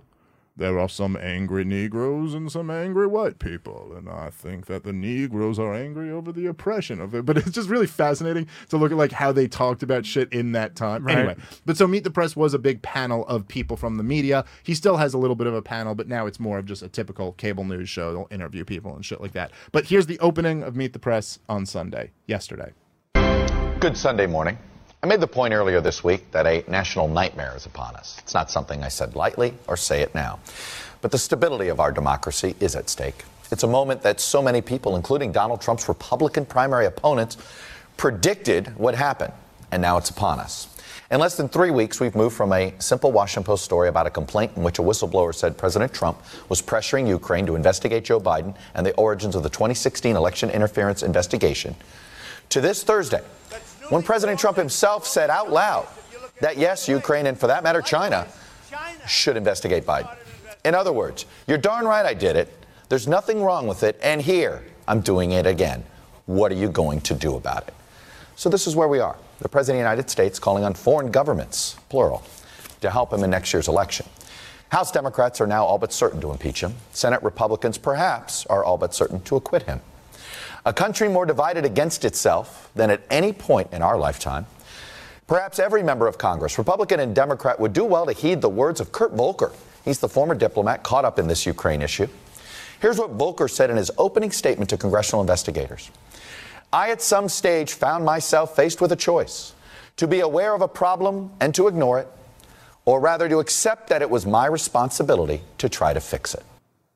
there are some angry Negroes and some angry white people, and I think that the Negroes are angry over the oppression of it. But it's just really fascinating to look at like how they talked about shit in that time. Right. Anyway, but so Meet the Press was a big panel of people from the media. He still has a little bit of a panel, but now it's more of just a typical cable news show. They'll interview people and shit like that. But here's the opening of Meet the Press on Sunday, yesterday. Good Sunday morning. I made the point earlier this week that a national nightmare is upon us. It's not something I said lightly or say it now. But the stability of our democracy is at stake. It's a moment that so many people, including Donald Trump's Republican primary opponents, predicted would happen. And now it's upon us. In less than three weeks, we've moved from a simple Washington Post story about a complaint in which a whistleblower said President Trump was pressuring Ukraine to investigate Joe Biden and the origins of the twenty sixteen election interference investigation to this Thursday, when President Trump himself said out loud that, yes, Ukraine, and for that matter, China, should investigate Biden. In other words, you're darn right I did it. There's nothing wrong with it. And here, I'm doing it again. What are you going to do about it? So this is where we are. The President of the United States calling on foreign governments, plural, to help him in next year's election. House Democrats are now all but certain to impeach him. Senate Republicans, perhaps, are all but certain to acquit him. A country more divided against itself than at any point in our lifetime. Perhaps every member of Congress, Republican and Democrat, would do well to heed the words of Kurt Volker. He's the former diplomat caught up in this Ukraine issue. Here's what Volker said in his opening statement to congressional investigators. I, at some stage, found myself faced with a choice: to be aware of a problem and to ignore it, or rather to accept that it was my responsibility to try to fix it.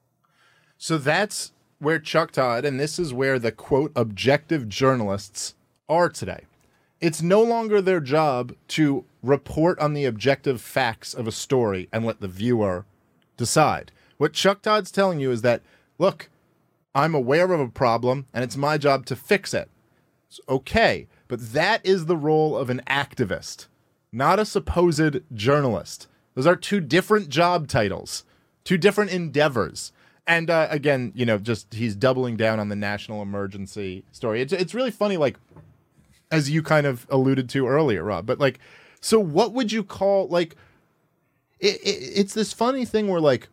So that's where Chuck Todd, and this is where the, quote, objective journalists are today. It's no longer their job to report on the objective facts of a story and let the viewer decide. What Chuck Todd's telling you is that, look, I'm aware of a problem, and it's my job to fix it. It's okay, but that is the role of an activist, not a supposed journalist. Those are two different job titles, two different endeavors. And uh, again, you know, just he's doubling down on the national emergency story. It's it's really funny, like, as you kind of alluded to earlier, Rob. But, like, so what would you call, like, it, it, it's this funny thing where, like,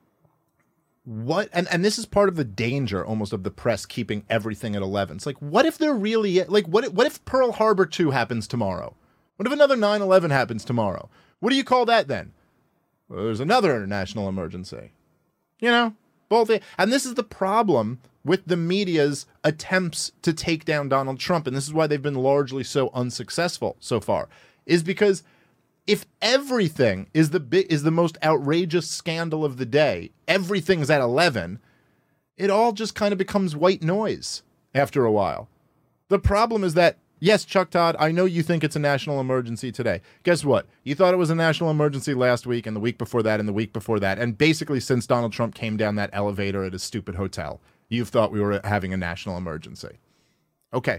what, and, and this is part of the danger almost of the press keeping everything at eleven. It's like, what if there really, like, what if, what if Pearl Harbor two happens tomorrow? What if another nine eleven happens tomorrow? What do you call that then? Well, there's another international emergency. You know? Both, and this is the problem with the media's attempts to take down Donald Trump, and this is why they've been largely so unsuccessful so far, is because if everything is the big, is the most outrageous scandal of the day, everything's at eleven, it all just kind of becomes white noise after a while. The problem is that, yes, Chuck Todd, I know you think it's a national emergency today. Guess what? You thought it was a national emergency last week and the week before that and the week before that. And basically since Donald Trump came down that elevator at his stupid hotel, you've thought we were having a national emergency. Okay.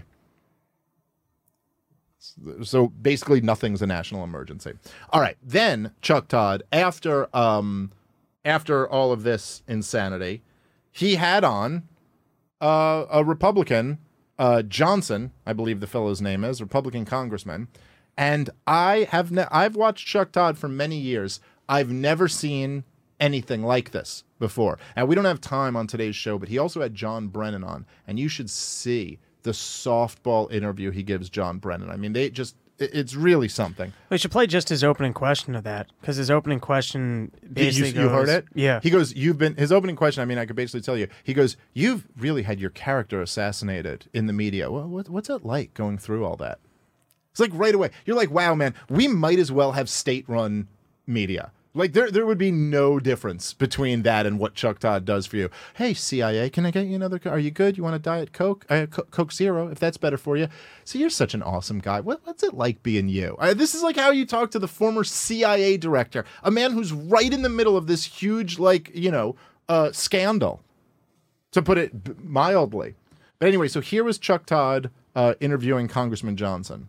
So basically nothing's a national emergency. All right. Then Chuck Todd, after um, after all of this insanity, he had on uh, a Republican, Uh, Johnson, I believe the fellow's name is, Republican congressman, and I have ne- I've watched Chuck Todd for many years. I've never seen anything like this before. And we don't have time on today's show, but he also had John Brennan on, and you should see the softball interview he gives John Brennan. I mean, they just it, it's really something. We should play just his opening question of that, because his opening question basically you, you goes, heard it? Yeah. He goes, you've been, his opening question, I mean, I could basically tell you, he goes, you've really had your character assassinated in the media. Well, what, what's it like going through all that? It's like right away. You're like, wow, man, we might as well have state-run media. Like, there there would be no difference between that and what Chuck Todd does for you. Hey, C I A, can I get you another? Are you good? You want a Diet Coke? Uh, Co- Coke Zero, if that's better for you. So you're such an awesome guy. What, what's it like being you? Uh, this is like how you talk to the former C I A director, a man who's right in the middle of this huge, like, you know, uh, scandal, to put it b- mildly. But anyway, so here was Chuck Todd uh, interviewing Congressman Johnson.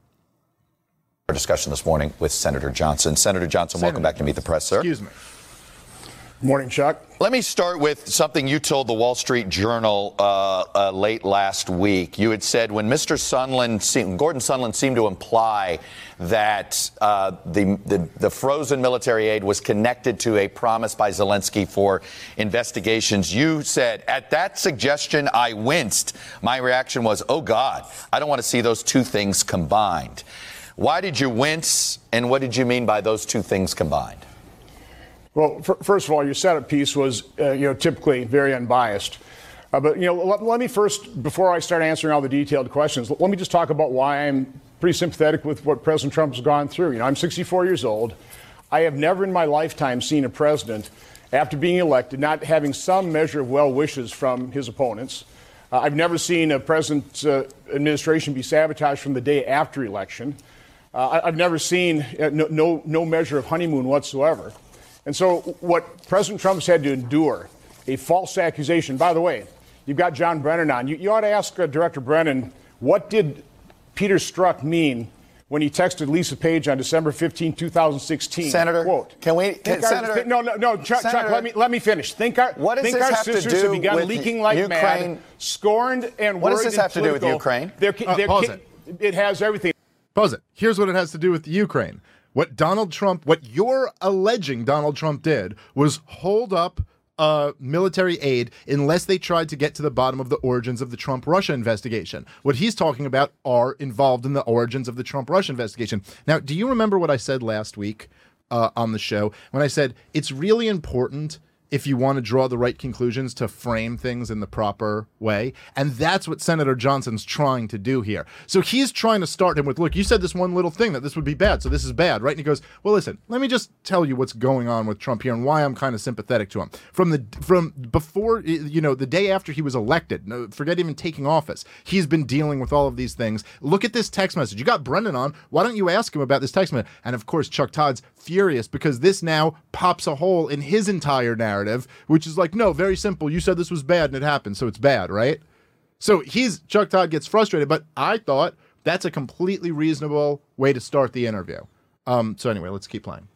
Our discussion this morning with Senator Johnson. Senator Johnson, Senator welcome back to Meet the Press, sir. Excuse me. Morning, Chuck. Let me start with something you told the Wall Street Journal uh, uh, late last week. You had said when Mister Sondland, seemed, Gordon Sondland seemed to imply that uh, the, the the frozen military aid was connected to a promise by Zelensky for investigations. You said, at that suggestion, I winced. My reaction was, oh, God, I don't want to see those two things combined. Why did you wince, and what did you mean by those two things combined? Well, f- first of all, your setup piece was, uh, you know, typically very unbiased. Uh, but, you know, let, let me first, before I start answering all the detailed questions, let me just talk about why I'm pretty sympathetic with what President Trump has gone through. You know, I'm sixty-four years old. I have never in my lifetime seen a president, after being elected, not having some measure of well wishes from his opponents. Uh, I've never seen a president's uh, administration be sabotaged from the day after election. Uh, I, I've never seen uh, no, no, no measure of honeymoon whatsoever. And so what President Trump's had to endure, a false accusation. By the way, you've got John Brennan on. You, you ought to ask uh, Director Brennan, what did Peter Strzok mean when he texted Lisa Page on December fifteenth, twenty sixteen? Senator, quote, can we? Can, our, Senator, th- no, no, no, Chuck, Senator, Chuck, let me let me finish. Think our, what does think this our have to sisters do have begun with leaking like Ukraine? mad, scorned and What worried does this have to do with Ukraine? They're, Uh, they're, pause ki- it. It has everything. Pause it. Here's what it has to do with the Ukraine. What Donald Trump, what you're alleging Donald Trump did was hold up uh, military aid unless they tried to get to the bottom of the origins of the Trump-Russia investigation. What he's talking about are involved in the origins of the Trump-Russia investigation. Now, do you remember what I said last week uh, on the show when I said it's really important if you want to draw the right conclusions to frame things in the proper way? And that's what Senator Johnson's trying to do here. So he's trying to start him with, look, you said this one little thing that this would be bad, so this is bad, right? And he goes, well, listen, let me just tell you what's going on with Trump here and why I'm kind of sympathetic to him. From the from before, you know, the day after he was elected, no, forget even taking office, he's been dealing with all of these things. Look at this text message. You got Brendan on. Why don't you ask him about this text message? And of course, Chuck Todd's furious because this now pops a hole in his entire narrative, which is like, no, very simple. You said this was bad and it happened, so it's bad, right? So he's Chuck Todd gets frustrated, but I thought that's a completely reasonable way to start the interview. Um, so anyway, let's keep playing.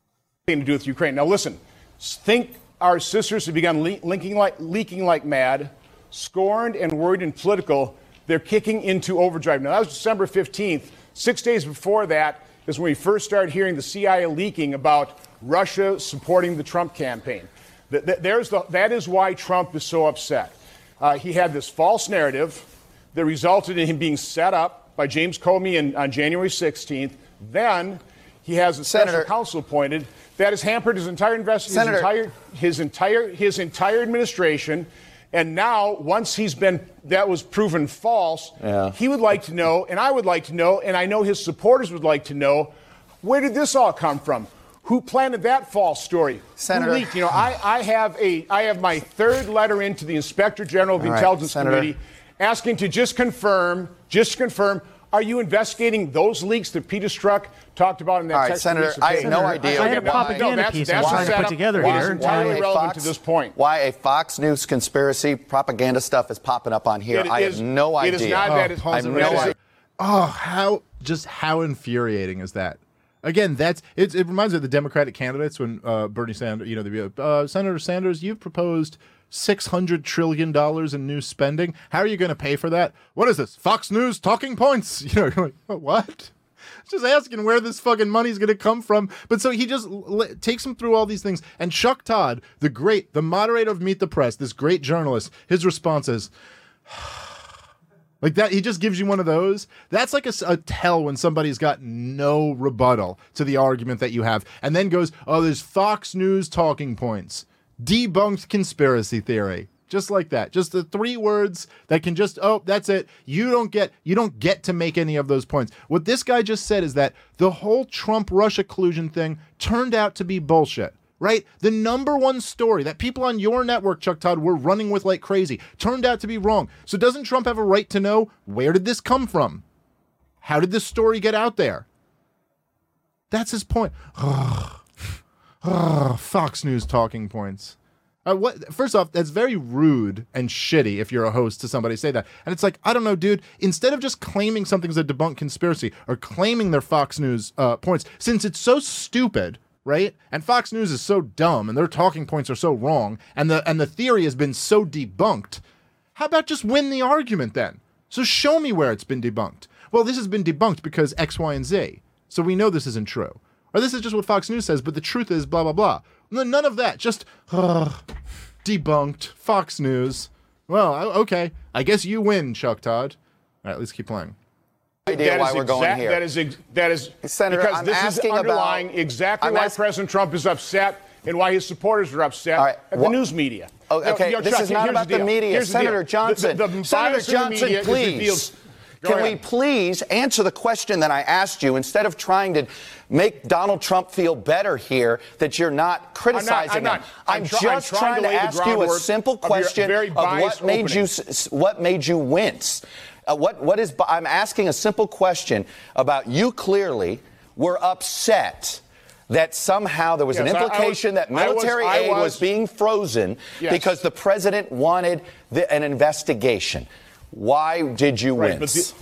To do with Ukraine. Now listen, think our sisters have begun le- linking like, leaking like mad, scorned and worried and political. They're kicking into overdrive. Now that was December fifteenth. Six days before that is when we first started hearing the C I A leaking about Russia supporting the Trump campaign. Th- th- there's the, that is why Trump is so upset. Uh, he had this false narrative that resulted in him being set up by James Comey in, on January sixteenth. Then he has a special Senator, counsel appointed that has hampered his entire investigation, his entire, his entire his entire administration. And now, once he's been, that was proven false, yeah. he would like to know, and I would like to know, and I know his supporters would like to know, where did this all come from? Who planted that false story? Senator, Who leaked? You know, I, I have a I have my third letter into the Inspector General of the All right, Intelligence Senator. Committee asking to just confirm, just confirm, are you investigating those leaks that Peter Strzok talked about in that All right, text Senator, release? I have no Senator, idea. I had a why- propaganda No, that's- piece that's I'm trying a to put setup. together Why here. is entirely Why a relevant Fox- to this point. Why a Fox News conspiracy propaganda stuff is popping up on here? It I is- have no it idea. is not that. It's- I have that no is- idea. Oh, how just how infuriating is that? Again, that's it. It reminds me of the Democratic candidates when uh, Bernie Sanders, you know, the uh, Senator Sanders, you've proposed six hundred trillion dollars in new spending. How are you going to pay for that? What is this? Fox News talking points? You know, you're like, what? Just asking where this fucking money's going to come from. But so he just l- takes him through all these things. And Chuck Todd, the great, the moderator of Meet the Press, this great journalist, his response is, like that, he just gives you one of those. That's like a, a tell when somebody's got no rebuttal to the argument that you have, and then goes, oh, there's Fox News talking points. Debunked conspiracy theory. Just like that. Just the three words that can just, oh, that's it. You don't get you don't get to make any of those points. What this guy just said is that the whole Trump-Russia collusion thing turned out to be bullshit. Right? The number one story that people on your network, Chuck Todd, were running with like crazy turned out to be wrong. So doesn't Trump have a right to know, where did this come from? How did this story get out there? That's his point. Oh, oh, Fox News talking points. Uh, what? First off, that's very rude and shitty if you're a host to somebody say that. And it's like, I don't know, dude, instead of just claiming something's a debunked conspiracy or claiming their Fox News uh, points, since it's so stupid, right? And Fox News is so dumb and their talking points are so wrong and the and the theory has been so debunked. How about just win the argument then? So show me where it's been debunked. Well, this has been debunked because X, Y, and Z. So we know this isn't true. Or this is just what Fox News says, but the truth is blah, blah, blah. None of that. Just uh, debunked. Fox News. Well, okay. I guess you win, Chuck Todd. All right, let's keep playing. Idea that why is we're going exact, here. That is, ex- that is Senator, because I'm this is asking underlying about, exactly I'm why ask- President Trump is upset and why his supporters are upset right, at wh- the news media. Oh, okay, you know, this Chuck, is not here's about the, the media. Here's the Senator deal. Johnson, the, the, the Senator bias in the Johnson, media is please. revealed- Go Can ahead. we please answer the question that I asked you instead of trying to make Donald Trump feel better here that you're not criticizing I'm not, I'm him? not. I'm, I'm try- just I'm trying trying to to lay the ask you a groundwork simple of your question very of what biased made you opening. s- what made you wince. Uh, what what is I'm asking a simple question about you clearly were upset that somehow there was Yes, an I- I implication was- that military I was- I aid was, was- being frozen Yes. because the president wanted the, an investigation. Why did you Right, wince? but the-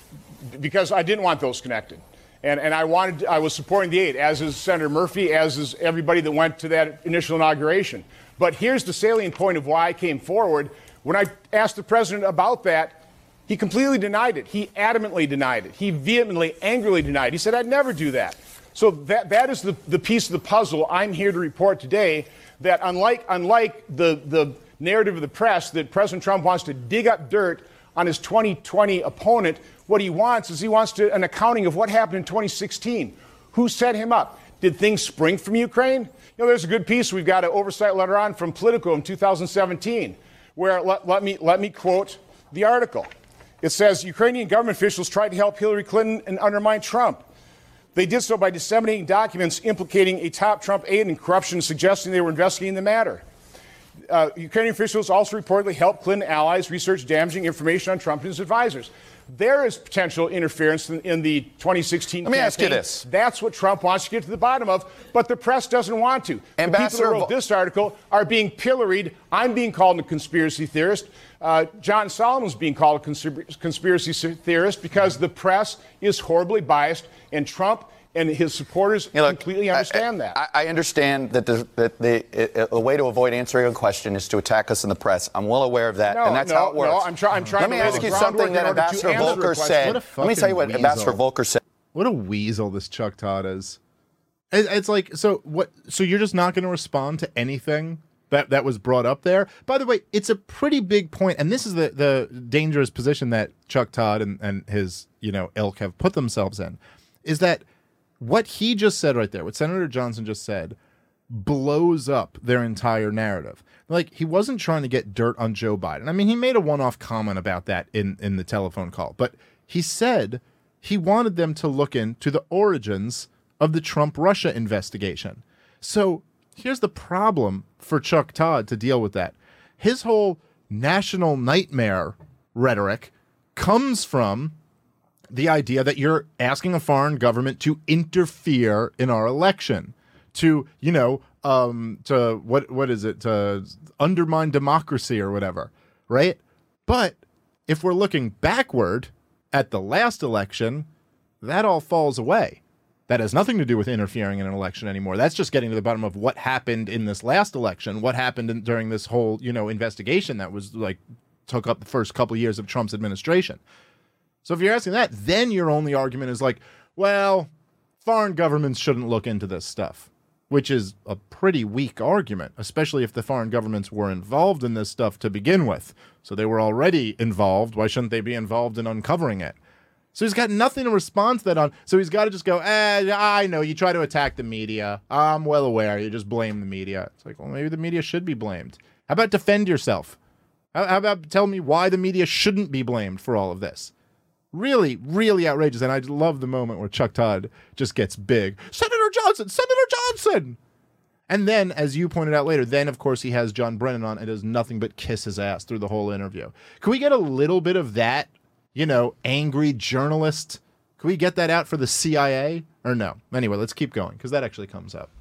because I didn't want those connected. And, and I wanted, I was supporting the aid, as is Senator Murphy, as is everybody that went to that initial inauguration. But here's the salient point of why I came forward. When I asked the president about that, he completely denied it. He adamantly denied it. He vehemently, angrily denied it. He said, I'd never do that. So that, that is the, the piece of the puzzle I'm here to report today, that unlike, unlike the, the narrative of the press that President Trump wants to dig up dirt on his twenty twenty opponent, what he wants is he wants to, an accounting of what happened in twenty sixteen. Who set him up? Did things spring from Ukraine? You know, there's a good piece we've got an oversight letter on from Politico in two thousand seventeen, where let, let me let me quote the article. It says Ukrainian government officials tried to help Hillary Clinton and undermine Trump. They did so by disseminating documents implicating a top Trump aide in corruption, suggesting they were investigating the matter. Uh, Ukrainian officials also reportedly helped Clinton allies research damaging information on Trump and his advisors. There is potential interference in, in the twenty sixteen Let me campaign. ask you this. That's what Trump wants to get to the bottom of, but the press doesn't want to. Ambassador the people who wrote Vo- this article are being pilloried. I'm being called a conspiracy theorist. Uh, John Solomon's being called a conspir- conspiracy theorist because the press is horribly biased, and Trump and his supporters You know, look, completely understand I, that. I, I understand that the, that the a way to avoid answering a question is to attack us in the press. I'm well aware of that, No, and that's no, how it works. no, I'm, try, I'm trying Let to me lay ask the you groundwork something that in order to Ambassador answer the Volker question. said. What a Let me tell you what fucking Ambassador weasel. Volker said. What a weasel this Chuck Todd is. It, it's like, so what? So you're just not going to respond to anything that that was brought up there? By the way, it's a pretty big point, and this is the the dangerous position that Chuck Todd and, and his you know ilk have put themselves in, is that what he just said right there, what Senator Johnson just said, blows up their entire narrative. Like, he wasn't trying to get dirt on Joe Biden. I mean, he made a one-off comment about that in, in the telephone call, but he said he wanted them to look into the origins of the Trump-Russia investigation. So here's the problem for Chuck Todd to deal with that. His whole national nightmare rhetoric comes from the idea that you're asking a foreign government to interfere in our election, to, you know, um, to what what is it, to undermine democracy or whatever, right? But if we're looking backward at the last election, that all falls away. That has nothing to do with interfering in an election anymore. That's just getting to the bottom of what happened in this last election, what happened in, during this whole, you know, investigation that was like took up the first couple years of Trump's administration. So if you're asking that, then your only argument is like, well, foreign governments shouldn't look into this stuff, which is a pretty weak argument, especially if the foreign governments were involved in this stuff to begin with. So they were already involved. Why shouldn't they be involved in uncovering it? So he's got nothing to respond to that on. So he's got to just go, eh, I know, you try to attack the media. I'm well aware. You just blame the media. It's like, well, maybe the media should be blamed. How about defend yourself? How, how about tell me why the media shouldn't be blamed for all of this? Really, really outrageous. And I love the moment where Chuck Todd just gets big. Senator Johnson, Senator Johnson. And then, as you pointed out later, then, of course, he has John Brennan on and does nothing but kiss his ass through the whole interview. Can we get a little bit of that, you know, angry journalist? Can we get that out for the C I A or no? Anyway, let's keep going because that actually comes up.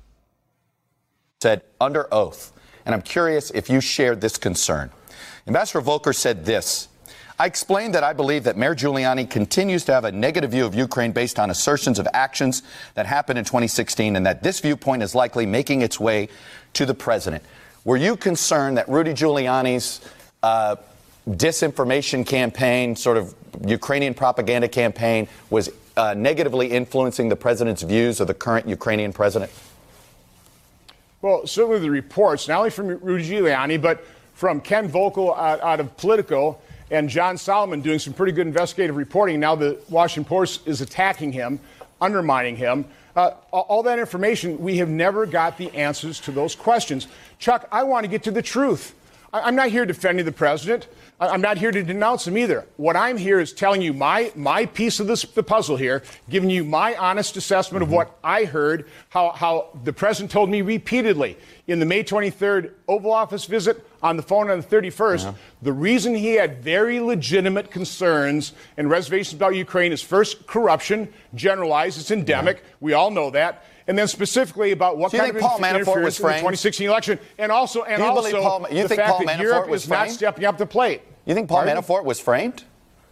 Said under oath, and I'm curious if you shared this concern. Ambassador Volker said this: I explained that I believe that Mayor Giuliani continues to have a negative view of Ukraine based on assertions of actions that happened in twenty sixteen, and that this viewpoint is likely making its way to the president. Were you concerned that Rudy Giuliani's uh, disinformation campaign, sort of Ukrainian propaganda campaign, was uh, negatively influencing the president's views of the current Ukrainian president? Well, certainly the reports, not only from Rudy Giuliani, but from Ken Volkel out, out of Politico, and John Solomon doing some pretty good investigative reporting. Now the Washington Post is attacking him, undermining him. Uh, all that information, we have never got the answers to those questions. Chuck, I want to get to the truth. I, I'm not here defending the president. I, I'm not here to denounce him either. What I'm here is telling you my, my piece of this, the puzzle here, giving you my honest assessment mm-hmm. of what I heard, how, how the president told me repeatedly in the May twenty-third Oval Office visit, on the phone on the thirty-first, yeah. the reason he had very legitimate concerns and reservations about Ukraine is first corruption, generalized, it's endemic. Yeah. We all know that. And then specifically about what Do you kind think of Paul Manafort interference was in the framed? twenty sixteen election, and also and Do you also believe Paul, you the think fact Paul that Manafort Europe was is framed? not stepping up to the plate. You think Paul Pardon? Manafort was framed?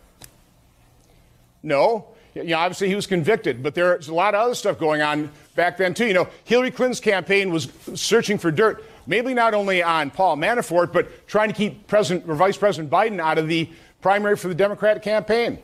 No. You know, obviously he was convicted, but there's a lot of other stuff going on back then too. You know, Hillary Clinton's campaign was searching for dirt, maybe not only on Paul Manafort, but trying to keep President or Vice President Biden out of the primary for the Democratic campaign.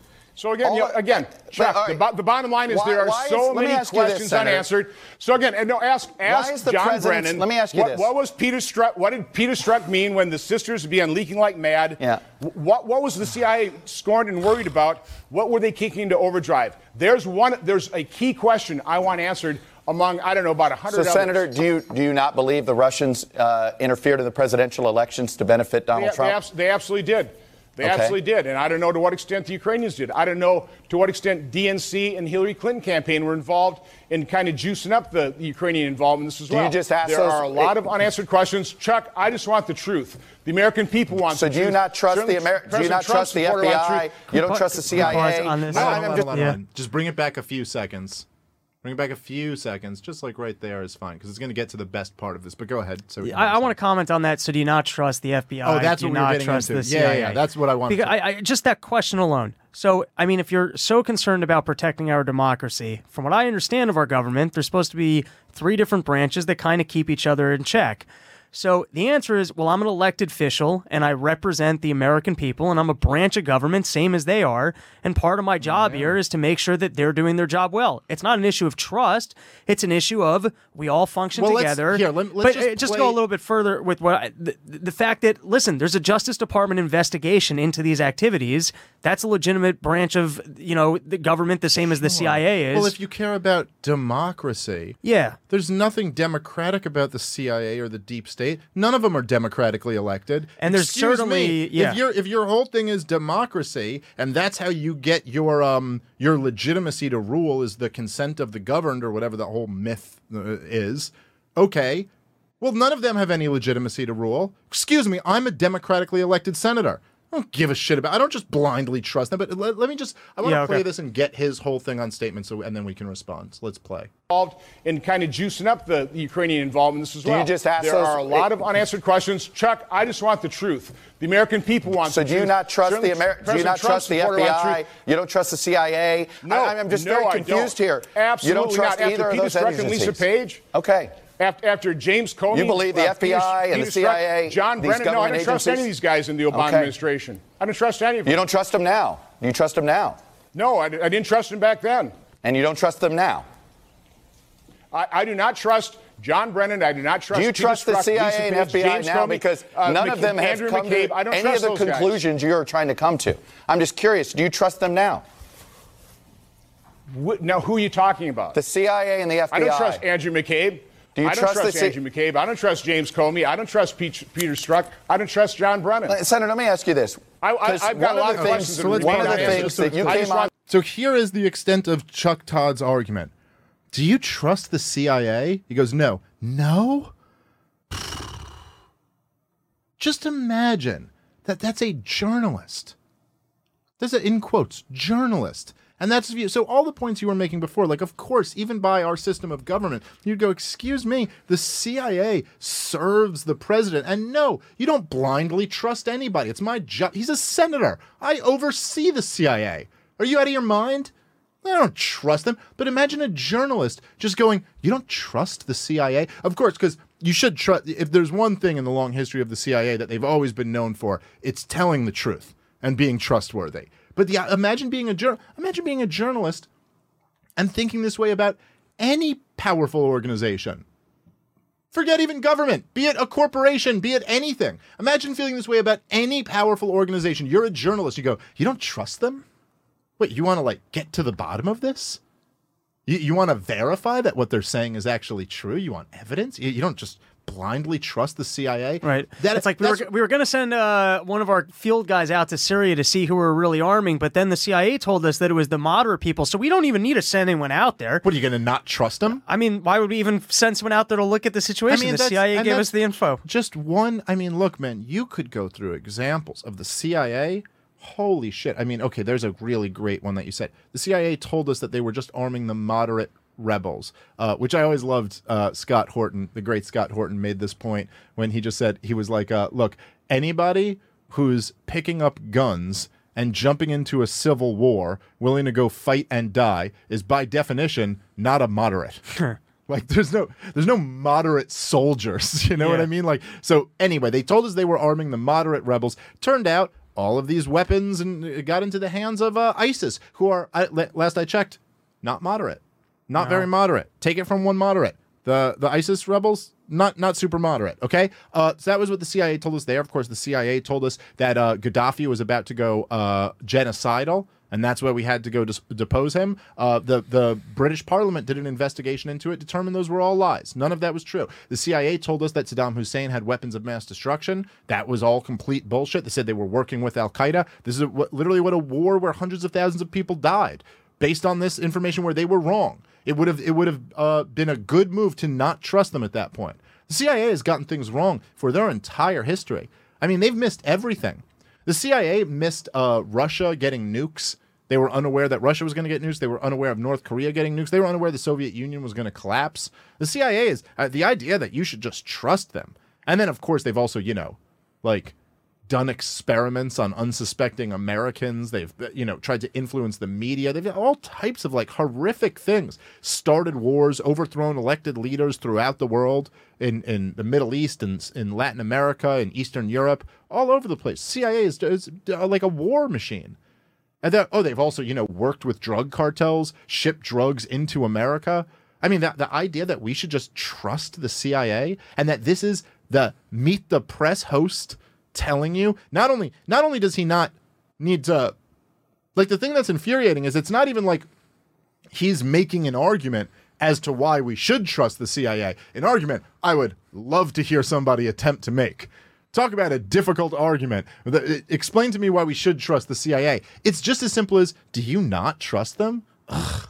So again, All, you know, again, Chuck, right. the, bo- the bottom line is why, there are so is, many questions this, unanswered. So again, and no, ask ask president- John Brennan. Let me ask you what, this: what was Peter Strzok? What did Peter Strzok mean when the sisters began leaking like mad? Yeah. What what was the C I A scorned and worried about? What were they kicking into overdrive? There's one. There's a key question I want answered among I don't know about a hundred. So, Senator, do you do you not believe the Russians uh, interfered in the presidential elections to benefit Donald they, Trump? They, abs- they absolutely did. They okay. absolutely did. And I don't know to what extent the Ukrainians did. I don't know to what extent D N C and Hillary Clinton campaign were involved in kind of juicing up the, the Ukrainian involvement in this as do well. You just ask there those, are a lot of unanswered questions. Chuck, I just want the truth. The American people want so the truth. So do you not trust Certainly the Amer- Do you not trust the F B I? You don't trust the C I A? On this. No, No, I'm just, yeah. just bring it back a few seconds. Bring it back a few seconds, just like right there is fine, because it's going to get to the best part of this. But go ahead. So I, I want to comment on that. So do you not trust the F B I? Oh, that's do what you we were not getting trust into. the Yeah, C I A? yeah, yeah, that's what I want. Because I, I, just that question alone. So, I mean, if you're so concerned about protecting our democracy, from what I understand of our government, there's supposed to be three different branches that kind of keep each other in check. So the answer is, well, I'm an elected official and I represent the American people and I'm a branch of government, same as they are. And part of my job yeah. here is to make sure that they're doing their job well. It's not an issue of trust. It's an issue of we all function well, together. Let's, here, let, let's but just, just play... go a little bit further with what I, the, the fact that, listen, there's a Justice Department investigation into these activities. That's a legitimate branch of, you know, the government, the same sure. as the C I A is. Well, if you care about democracy, yeah, there's nothing democratic about the C I A or the deep state. None of them are democratically elected. And there's Excuse certainly, me, yeah. if your if your whole thing is democracy and that's how you get your um your legitimacy to rule is the consent of the governed or whatever the whole myth uh, is, okay. Well, none of them have any legitimacy to rule. Excuse me, I'm a democratically elected senator. I don't give a shit about. I don't just blindly trust them. But let, let me just. I want to yeah, okay. play this and get his whole thing on statement, so and then we can respond. So let's play. Involved in kind of juicing up the, the Ukrainian involvement in this as do well. You just ask there those, are a lot of unanswered questions. Chuck, I just want the truth. The American people want. So the do truth. you not trust Certainly the Amer- Do you not trust the F B I? You don't trust the C I A? No, I, I'm just no, very I confused don't. here. Absolutely you don't trust not. either After of Peter those Strzok agencies. and Lisa Page. Okay. After, after James Comey, you believe the uh, F B I Peter, and the Peter C I A, Strzok, John these Brennan. No, I don't agencies? trust any of these guys in the Obama okay. administration. I don't trust any of them. You don't trust them now. You trust them now. No, I, I didn't trust them back then. And you don't trust them now. I, I do not trust John Brennan. I do not trust. Do you Peter trust the Strzok, C I A Lisa and Page, F B I James now? Comey, Because uh, none McC- of them have Andrew come McCabe. to I don't any trust of the those conclusions guys. you're trying to come to. I'm just curious. Do you trust them now? What, now, who are you talking about? The C I A and the F B I. I don't trust Andrew McCabe. Do you I don't trust, trust the C- Andrew McCabe. I don't trust James Comey. I don't trust Peter Strzok. I don't trust John Brennan. Senator, let me ask you this. I, I, I've got a lot of questions. So let's one of the answer. things So that you I came just on. want- So here is the extent of Chuck Todd's argument. Do you trust the C I A? He goes, no. No? Just imagine that that's a journalist. There's a, in quotes, journalist And that's view. So all the points you were making before, like, of course, even by our system of government, you'd go, excuse me, the C I A serves the president. And no, you don't blindly trust anybody. It's my job. He's a senator. I oversee the C I A. Are you out of your mind? I don't trust them. But imagine a journalist just going, you don't trust the C I A? Of course, because you should trust. If there's one thing in the long history of the C I A that they've always been known for, it's telling the truth and being trustworthy. But the, imagine being a jur- imagine being a journalist and thinking this way about any powerful organization. Forget even government, be it a corporation, be it anything. Imagine feeling this way about any powerful organization. You're a journalist. You go, you don't trust them? Wait, you want to like get to the bottom of this? You, you want to verify that what they're saying is actually true? You want evidence? You, you don't just blindly trust the C I A? Right. That, it's like we were, we were going to send uh, one of our field guys out to Syria to see who were really arming, but then the C I A told us that it was the moderate people, so we don't even need to send anyone out there. What, are you going to not trust them? I mean, why would we even send someone out there to look at the situation? I mean, the C I A gave us the info. Just one, I mean, look, man, you could go through examples of the C I A. Holy shit. I mean, okay, there's a really great one that you said. The C I A told us that they were just arming the moderate rebels, uh, which I always loved. uh, Scott Horton, the great Scott Horton, made this point when he just said, he was like, uh, look, anybody who's picking up guns and jumping into a civil war, willing to go fight and die, is by definition not a moderate. Like, there's no there's no moderate soldiers, you know yeah. what I mean? Like, so anyway, they told us they were arming the moderate rebels. Turned out all of these weapons and got into the hands of uh, ISIS, who are, I, last I checked, not moderate. Not no. very moderate. Take it from one moderate. The the ISIS rebels, not not super moderate, okay? Uh, so that was what the C I A told us there. Of course, the C I A told us that uh, Gaddafi was about to go uh, genocidal, and that's why we had to go dis- depose him. Uh, the, the British Parliament did an investigation into it, determined those were all lies. None of that was true. The C I A told us that Saddam Hussein had weapons of mass destruction. That was all complete bullshit. They said they were working with Al-Qaeda. This is a, what, literally what a war where hundreds of thousands of people died based on this information where they were wrong. It would have it would have uh, been a good move to not trust them at that point. The C I A has gotten things wrong for their entire history. I mean, they've missed everything. The C I A missed uh, Russia getting nukes. They were unaware that Russia was going to get nukes. They were unaware of North Korea getting nukes. They were unaware the Soviet Union was going to collapse. The C I A is uh, the idea that you should just trust them. And then, of course, they've also, you know, like, done experiments on unsuspecting Americans. They've, you know, tried to influence the media. They've done all types of like horrific things. Started wars, overthrown elected leaders throughout the world, in, in the Middle East and in Latin America, in Eastern Europe, all over the place. C I A is, is like a war machine. And that, oh, they've also, you know, worked with drug cartels, shipped drugs into America. I mean, that the idea that we should just trust the C I A and that this is the Meet the Press host telling you, not only not only does he not need to, like, the thing that's infuriating is it's not even like he's making an argument as to why we should trust the C I A. An argument I would love to hear somebody attempt to make. Talk about a difficult argument. Explain to me why we should trust the C I A. It's just as simple as, do you not trust them? Ugh.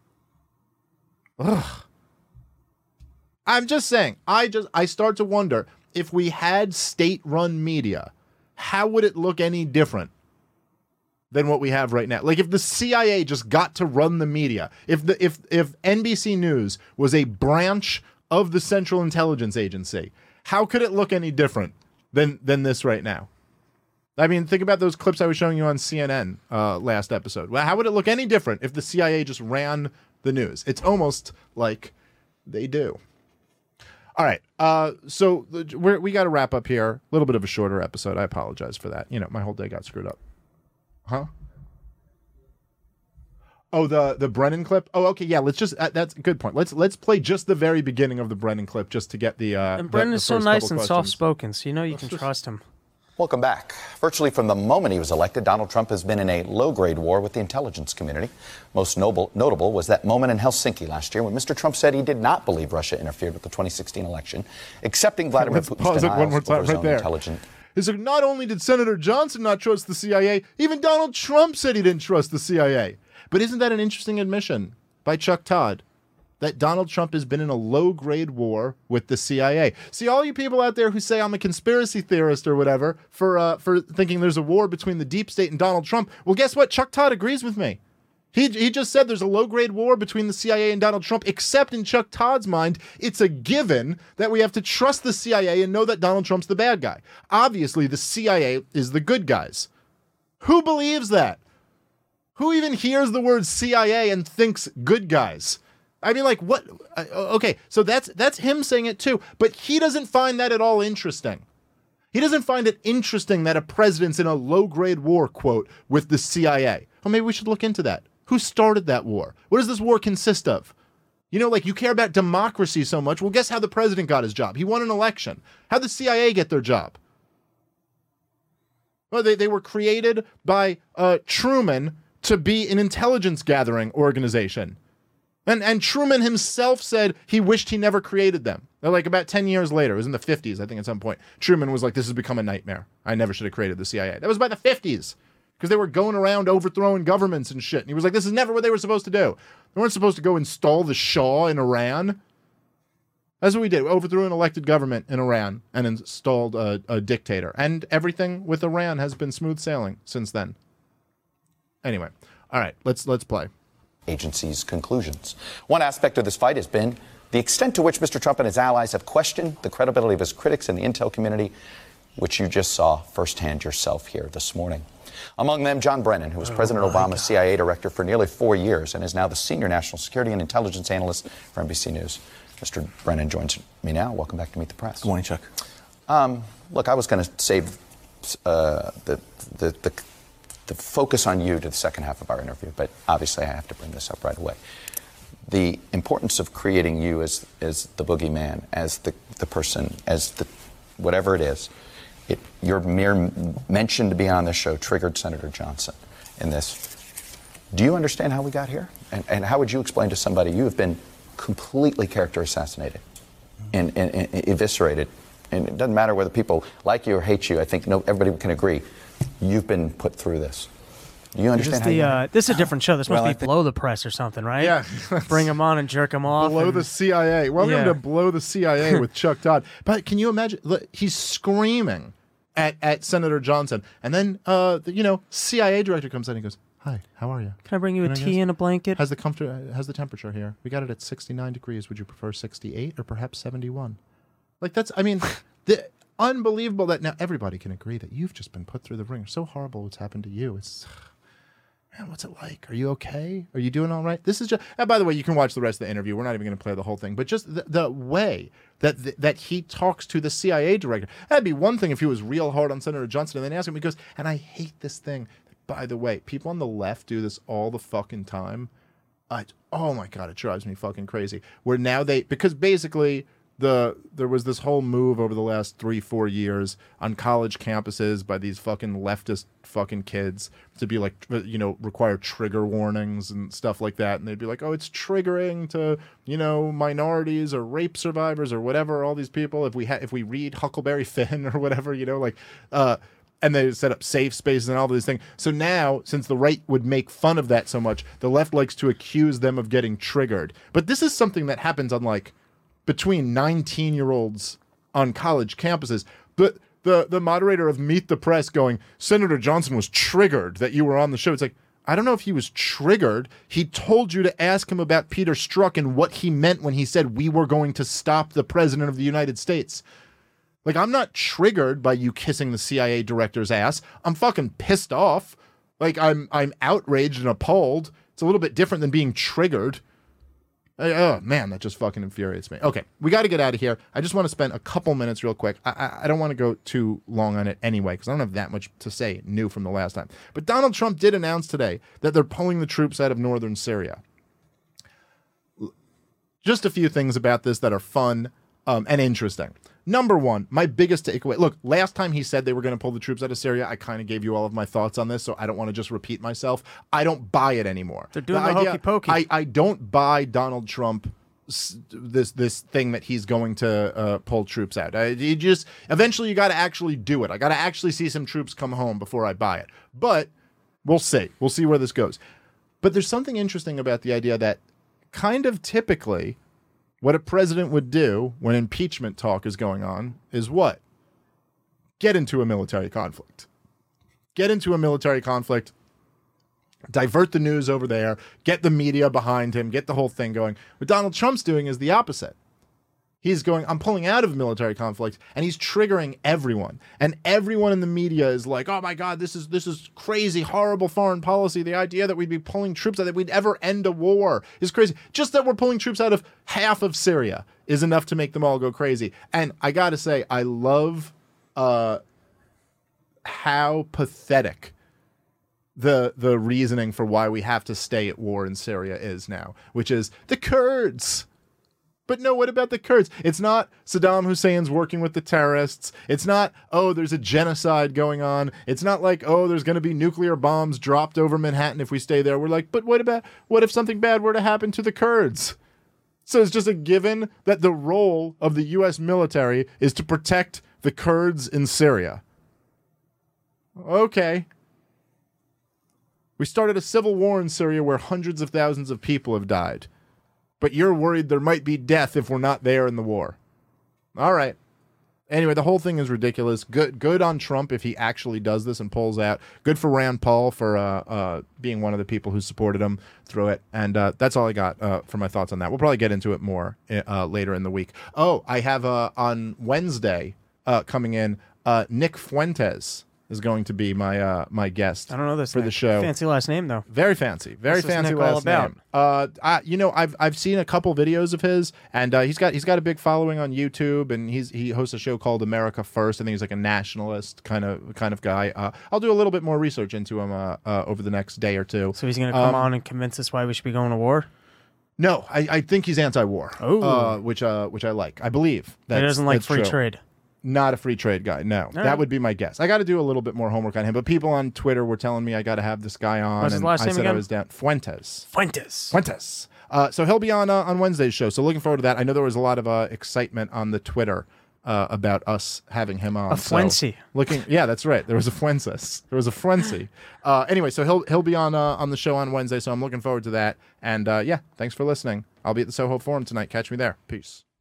Ugh. I'm just saying, I just I start to wonder, if we had state-run media, how would it look any different than what we have right now? Like, if the C I A just got to run the media, if the if if N B C News was a branch of the Central Intelligence Agency, how could it look any different than than this right now? I mean, think about those clips I was showing you on C N N uh, last episode. Well, how would it look any different if the C I A just ran the news? It's almost like they do. All right, uh, so we're, we got to wrap up here. A little bit of a shorter episode. I apologize for that. You know, my whole day got screwed up. Huh? Oh, the the Brennan clip. Oh, okay, yeah. Let's just. Uh, that's a good point. Let's let's play just the very beginning of the Brennan clip, just to get the. Uh, and Brennan the, the is so nice and soft spoken, so you know you let's can just... trust him. Welcome back. Virtually from the moment he was elected, Donald Trump has been in a low-grade war with the intelligence community. Most noble, notable was that moment in Helsinki last year when Mister Trump said he did not believe Russia interfered with the twenty sixteen election, accepting Vladimir Let's Putin's pause it one more time over his right own there. intelligence. Is like, not only did Senator Johnson not trust the C I A, even Donald Trump said he didn't trust the C I A. But isn't that an interesting admission by Chuck Todd? That Donald Trump has been in a low-grade war with the C I A. See, all you people out there who say I'm a conspiracy theorist or whatever for uh, for thinking there's a war between the deep state and Donald Trump, well, guess what? Chuck Todd agrees with me. He, he just said there's a low-grade war between the C I A and Donald Trump, except in Chuck Todd's mind, it's a given that we have to trust the C I A and know that Donald Trump's the bad guy. Obviously, the C I A is the good guys. Who believes that? Who even hears the word C I A and thinks good guys? I mean, like, what? Okay, so that's that's him saying it too, but he doesn't find that at all interesting. He doesn't find it interesting that a president's in a low-grade war, quote, with the C I A. Well, maybe we should look into that. Who started that war? What does this war consist of? You know, like, you care about democracy so much. Well, guess how the president got his job? He won an election. How'd the C I A get their job? Well, they, they were created by uh, Truman to be an intelligence gathering organization. And and Truman himself said he wished he never created them. Like about ten years later, it was in the fifties, I think at some point, Truman was like, this has become a nightmare. I never should have created the C I A. That was by the fifties. Because they were going around overthrowing governments and shit. And he was like, this is never what they were supposed to do. They weren't supposed to go install the Shah in Iran. That's what we did. We overthrew an elected government in Iran and installed a, a dictator. And everything with Iran has been smooth sailing since then. Anyway, all right, let's let's play. Agency's conclusions. One aspect of this fight has been the extent to which Mister Trump and his allies have questioned the credibility of his critics in the intel community, which you just saw firsthand yourself here this morning. Among them, John Brennan, who was oh President Obama's God. C I A director for nearly four years and is now the senior national security and intelligence analyst for N B C News. Mister Brennan joins me now. Welcome back to Meet the Press. Good morning, Chuck. Um, look, I was going to save uh, the, the, the, the focus on you to the second half of our interview, but obviously I have to bring this up right away. The importance of creating you as, as the boogeyman, as the, the person, as the whatever it is. It, your mere mention to be on this show triggered Senator Johnson in this. Do you understand how we got here? And, and how would you explain to somebody you have been completely character assassinated and, and, and eviscerated? And it doesn't matter whether people like you or hate you. I think no, everybody can agree you've been put through this. Do you understand how the, you uh, This is a different show. This must well, be Below the Press or something, right? Yeah. Bring them on and jerk them off. Below and, the C I A. Welcome yeah. to Below the C I A with Chuck Todd. But can you imagine? Look, he's screaming at, at Senator Johnson. And then, uh, the, you know, C I A director comes in and goes, hi, how are you? Can I bring you a Can I tea guess? and a blanket? How's the, comfort, how's the temperature here? We got it at sixty-nine degrees. Would you prefer sixty-eight or perhaps seventy-one? Like, that's, I mean, the, unbelievable that now everybody can agree that you've just been put through the ringer. So horrible what's happened to you. It's... Man, what's it like? Are you okay? Are you doing all right? This is just. And by the way, you can watch the rest of the interview. We're not even going to play the whole thing, but just the, the way that the, that he talks to the C I A director. That'd be one thing if he was real hard on Senator Johnson and then ask him. He goes, and I hate this thing. By the way, people on the left do this all the fucking time. I, oh my God, it drives me fucking crazy. Where now they because basically. The there was this whole move over the last three, four years on college campuses by these fucking leftist fucking kids to be like, you know, require trigger warnings and stuff like that. And they'd be like, oh, it's triggering to, you know, minorities or rape survivors or whatever, all these people. If we ha- if we read Huckleberry Finn or whatever, you know, like, uh, and they set up safe spaces and all these things. So now, since the right would make fun of that so much, the left likes to accuse them of getting triggered. But this is something that happens on like, between nineteen-year-olds on college campuses. But the, the moderator of Meet the Press going, Senator Johnson was triggered that you were on the show. It's like, I don't know if he was triggered. He told you to ask him about Peter Strzok and what he meant when he said we were going to stop the president of the United States. Like, I'm not triggered by you kissing the C I A director's ass. I'm fucking pissed off. Like, I'm I'm outraged and appalled. It's a little bit different than being triggered. Oh, man, that just fucking infuriates me. Okay, we got to get out of here. I just want to spend a couple minutes real quick. I, I, I don't want to go too long on it anyway, because I don't have that much to say new from the last time. But Donald Trump did announce today that they're pulling the troops out of northern Syria. Just a few things about this that are fun um, and interesting. Number one, my biggest takeaway. Look, last time he said they were going to pull the troops out of Syria, I kind of gave you all of my thoughts on this, so I don't want to just repeat myself. I don't buy it anymore. They're doing the, the idea, hokey pokey. I, I don't buy Donald Trump this this thing that he's going to uh, pull troops out. I, you just eventually you got to actually do it. I got to actually see some troops come home before I buy it. But we'll see. We'll see where this goes. But there's something interesting about the idea that kind of typically what a president would do when impeachment talk is going on is what? Get into a military conflict. Get into a military conflict divert the news over there, get the media behind him, get the whole thing going. What Donald Trump's doing is the opposite. He's going, I'm pulling out of military conflict, and he's triggering everyone. And everyone in the media is like, oh my God, this is this is crazy, horrible foreign policy. The idea that we'd be pulling troops out, that we'd ever end a war is crazy. Just that we're pulling troops out of half of Syria is enough to make them all go crazy. And I gotta say, I love uh, how pathetic the the reasoning for why we have to stay at war in Syria is now, which is the Kurds. But no, what about the Kurds? It's not Saddam Hussein's working with the terrorists. It's not, oh, there's a genocide going on. It's not like, oh, there's going to be nuclear bombs dropped over Manhattan if we stay there. We're like, but what about, what if something bad were to happen to the Kurds? So it's just a given that the role of the U S military is to protect the Kurds in Syria. Okay. We started a civil war in Syria where hundreds of thousands of people have died. But you're worried there might be death if we're not there in the war. All right. Anyway, the whole thing is ridiculous. Good good on Trump if he actually does this and pulls out. Good for Rand Paul for uh, uh, being one of the people who supported him through it. And uh, that's all I got uh, for my thoughts on that. We'll probably get into it more uh, later in the week. Oh, I have uh, on Wednesday uh, coming in, uh, Nick Fuentes is going to be my uh, my guest. I don't know this for name. the show. Fancy last name though. Very fancy. Very What's this fancy Nick all last about? name. Uh, I, you know, I've I've seen a couple videos of his, and uh, he's got he's got a big following on YouTube, and he's he hosts a show called America First. I think he's like a nationalist kind of kind of guy. Uh, I'll do a little bit more research into him uh, uh, over the next day or two. So he's going to come Um, on and convince us why we should be going to war. No, I, I think he's anti-war. Oh. uh, which uh, which I like. I believe He doesn't like that's free true. trade. Not a free trade guy. No, that right. would be my guess. I got to do a little bit more homework on him. But people on Twitter were telling me I got to have this guy on. What's his and last I name said I again? was down. Fuentes. Fuentes. Fuentes. Uh, so he'll be on uh, on Wednesday's show. So looking forward to that. I know there was a lot of uh, excitement on the Twitter uh, about us having him on. A Fuency. So looking, yeah, that's right. There was a Fuences. There was a Fuency. Uh, anyway, so he'll he'll be on uh, on the show on Wednesday. So I'm looking forward to that. And uh, yeah, thanks for listening. I'll be at the Soho Forum tonight. Catch me there. Peace.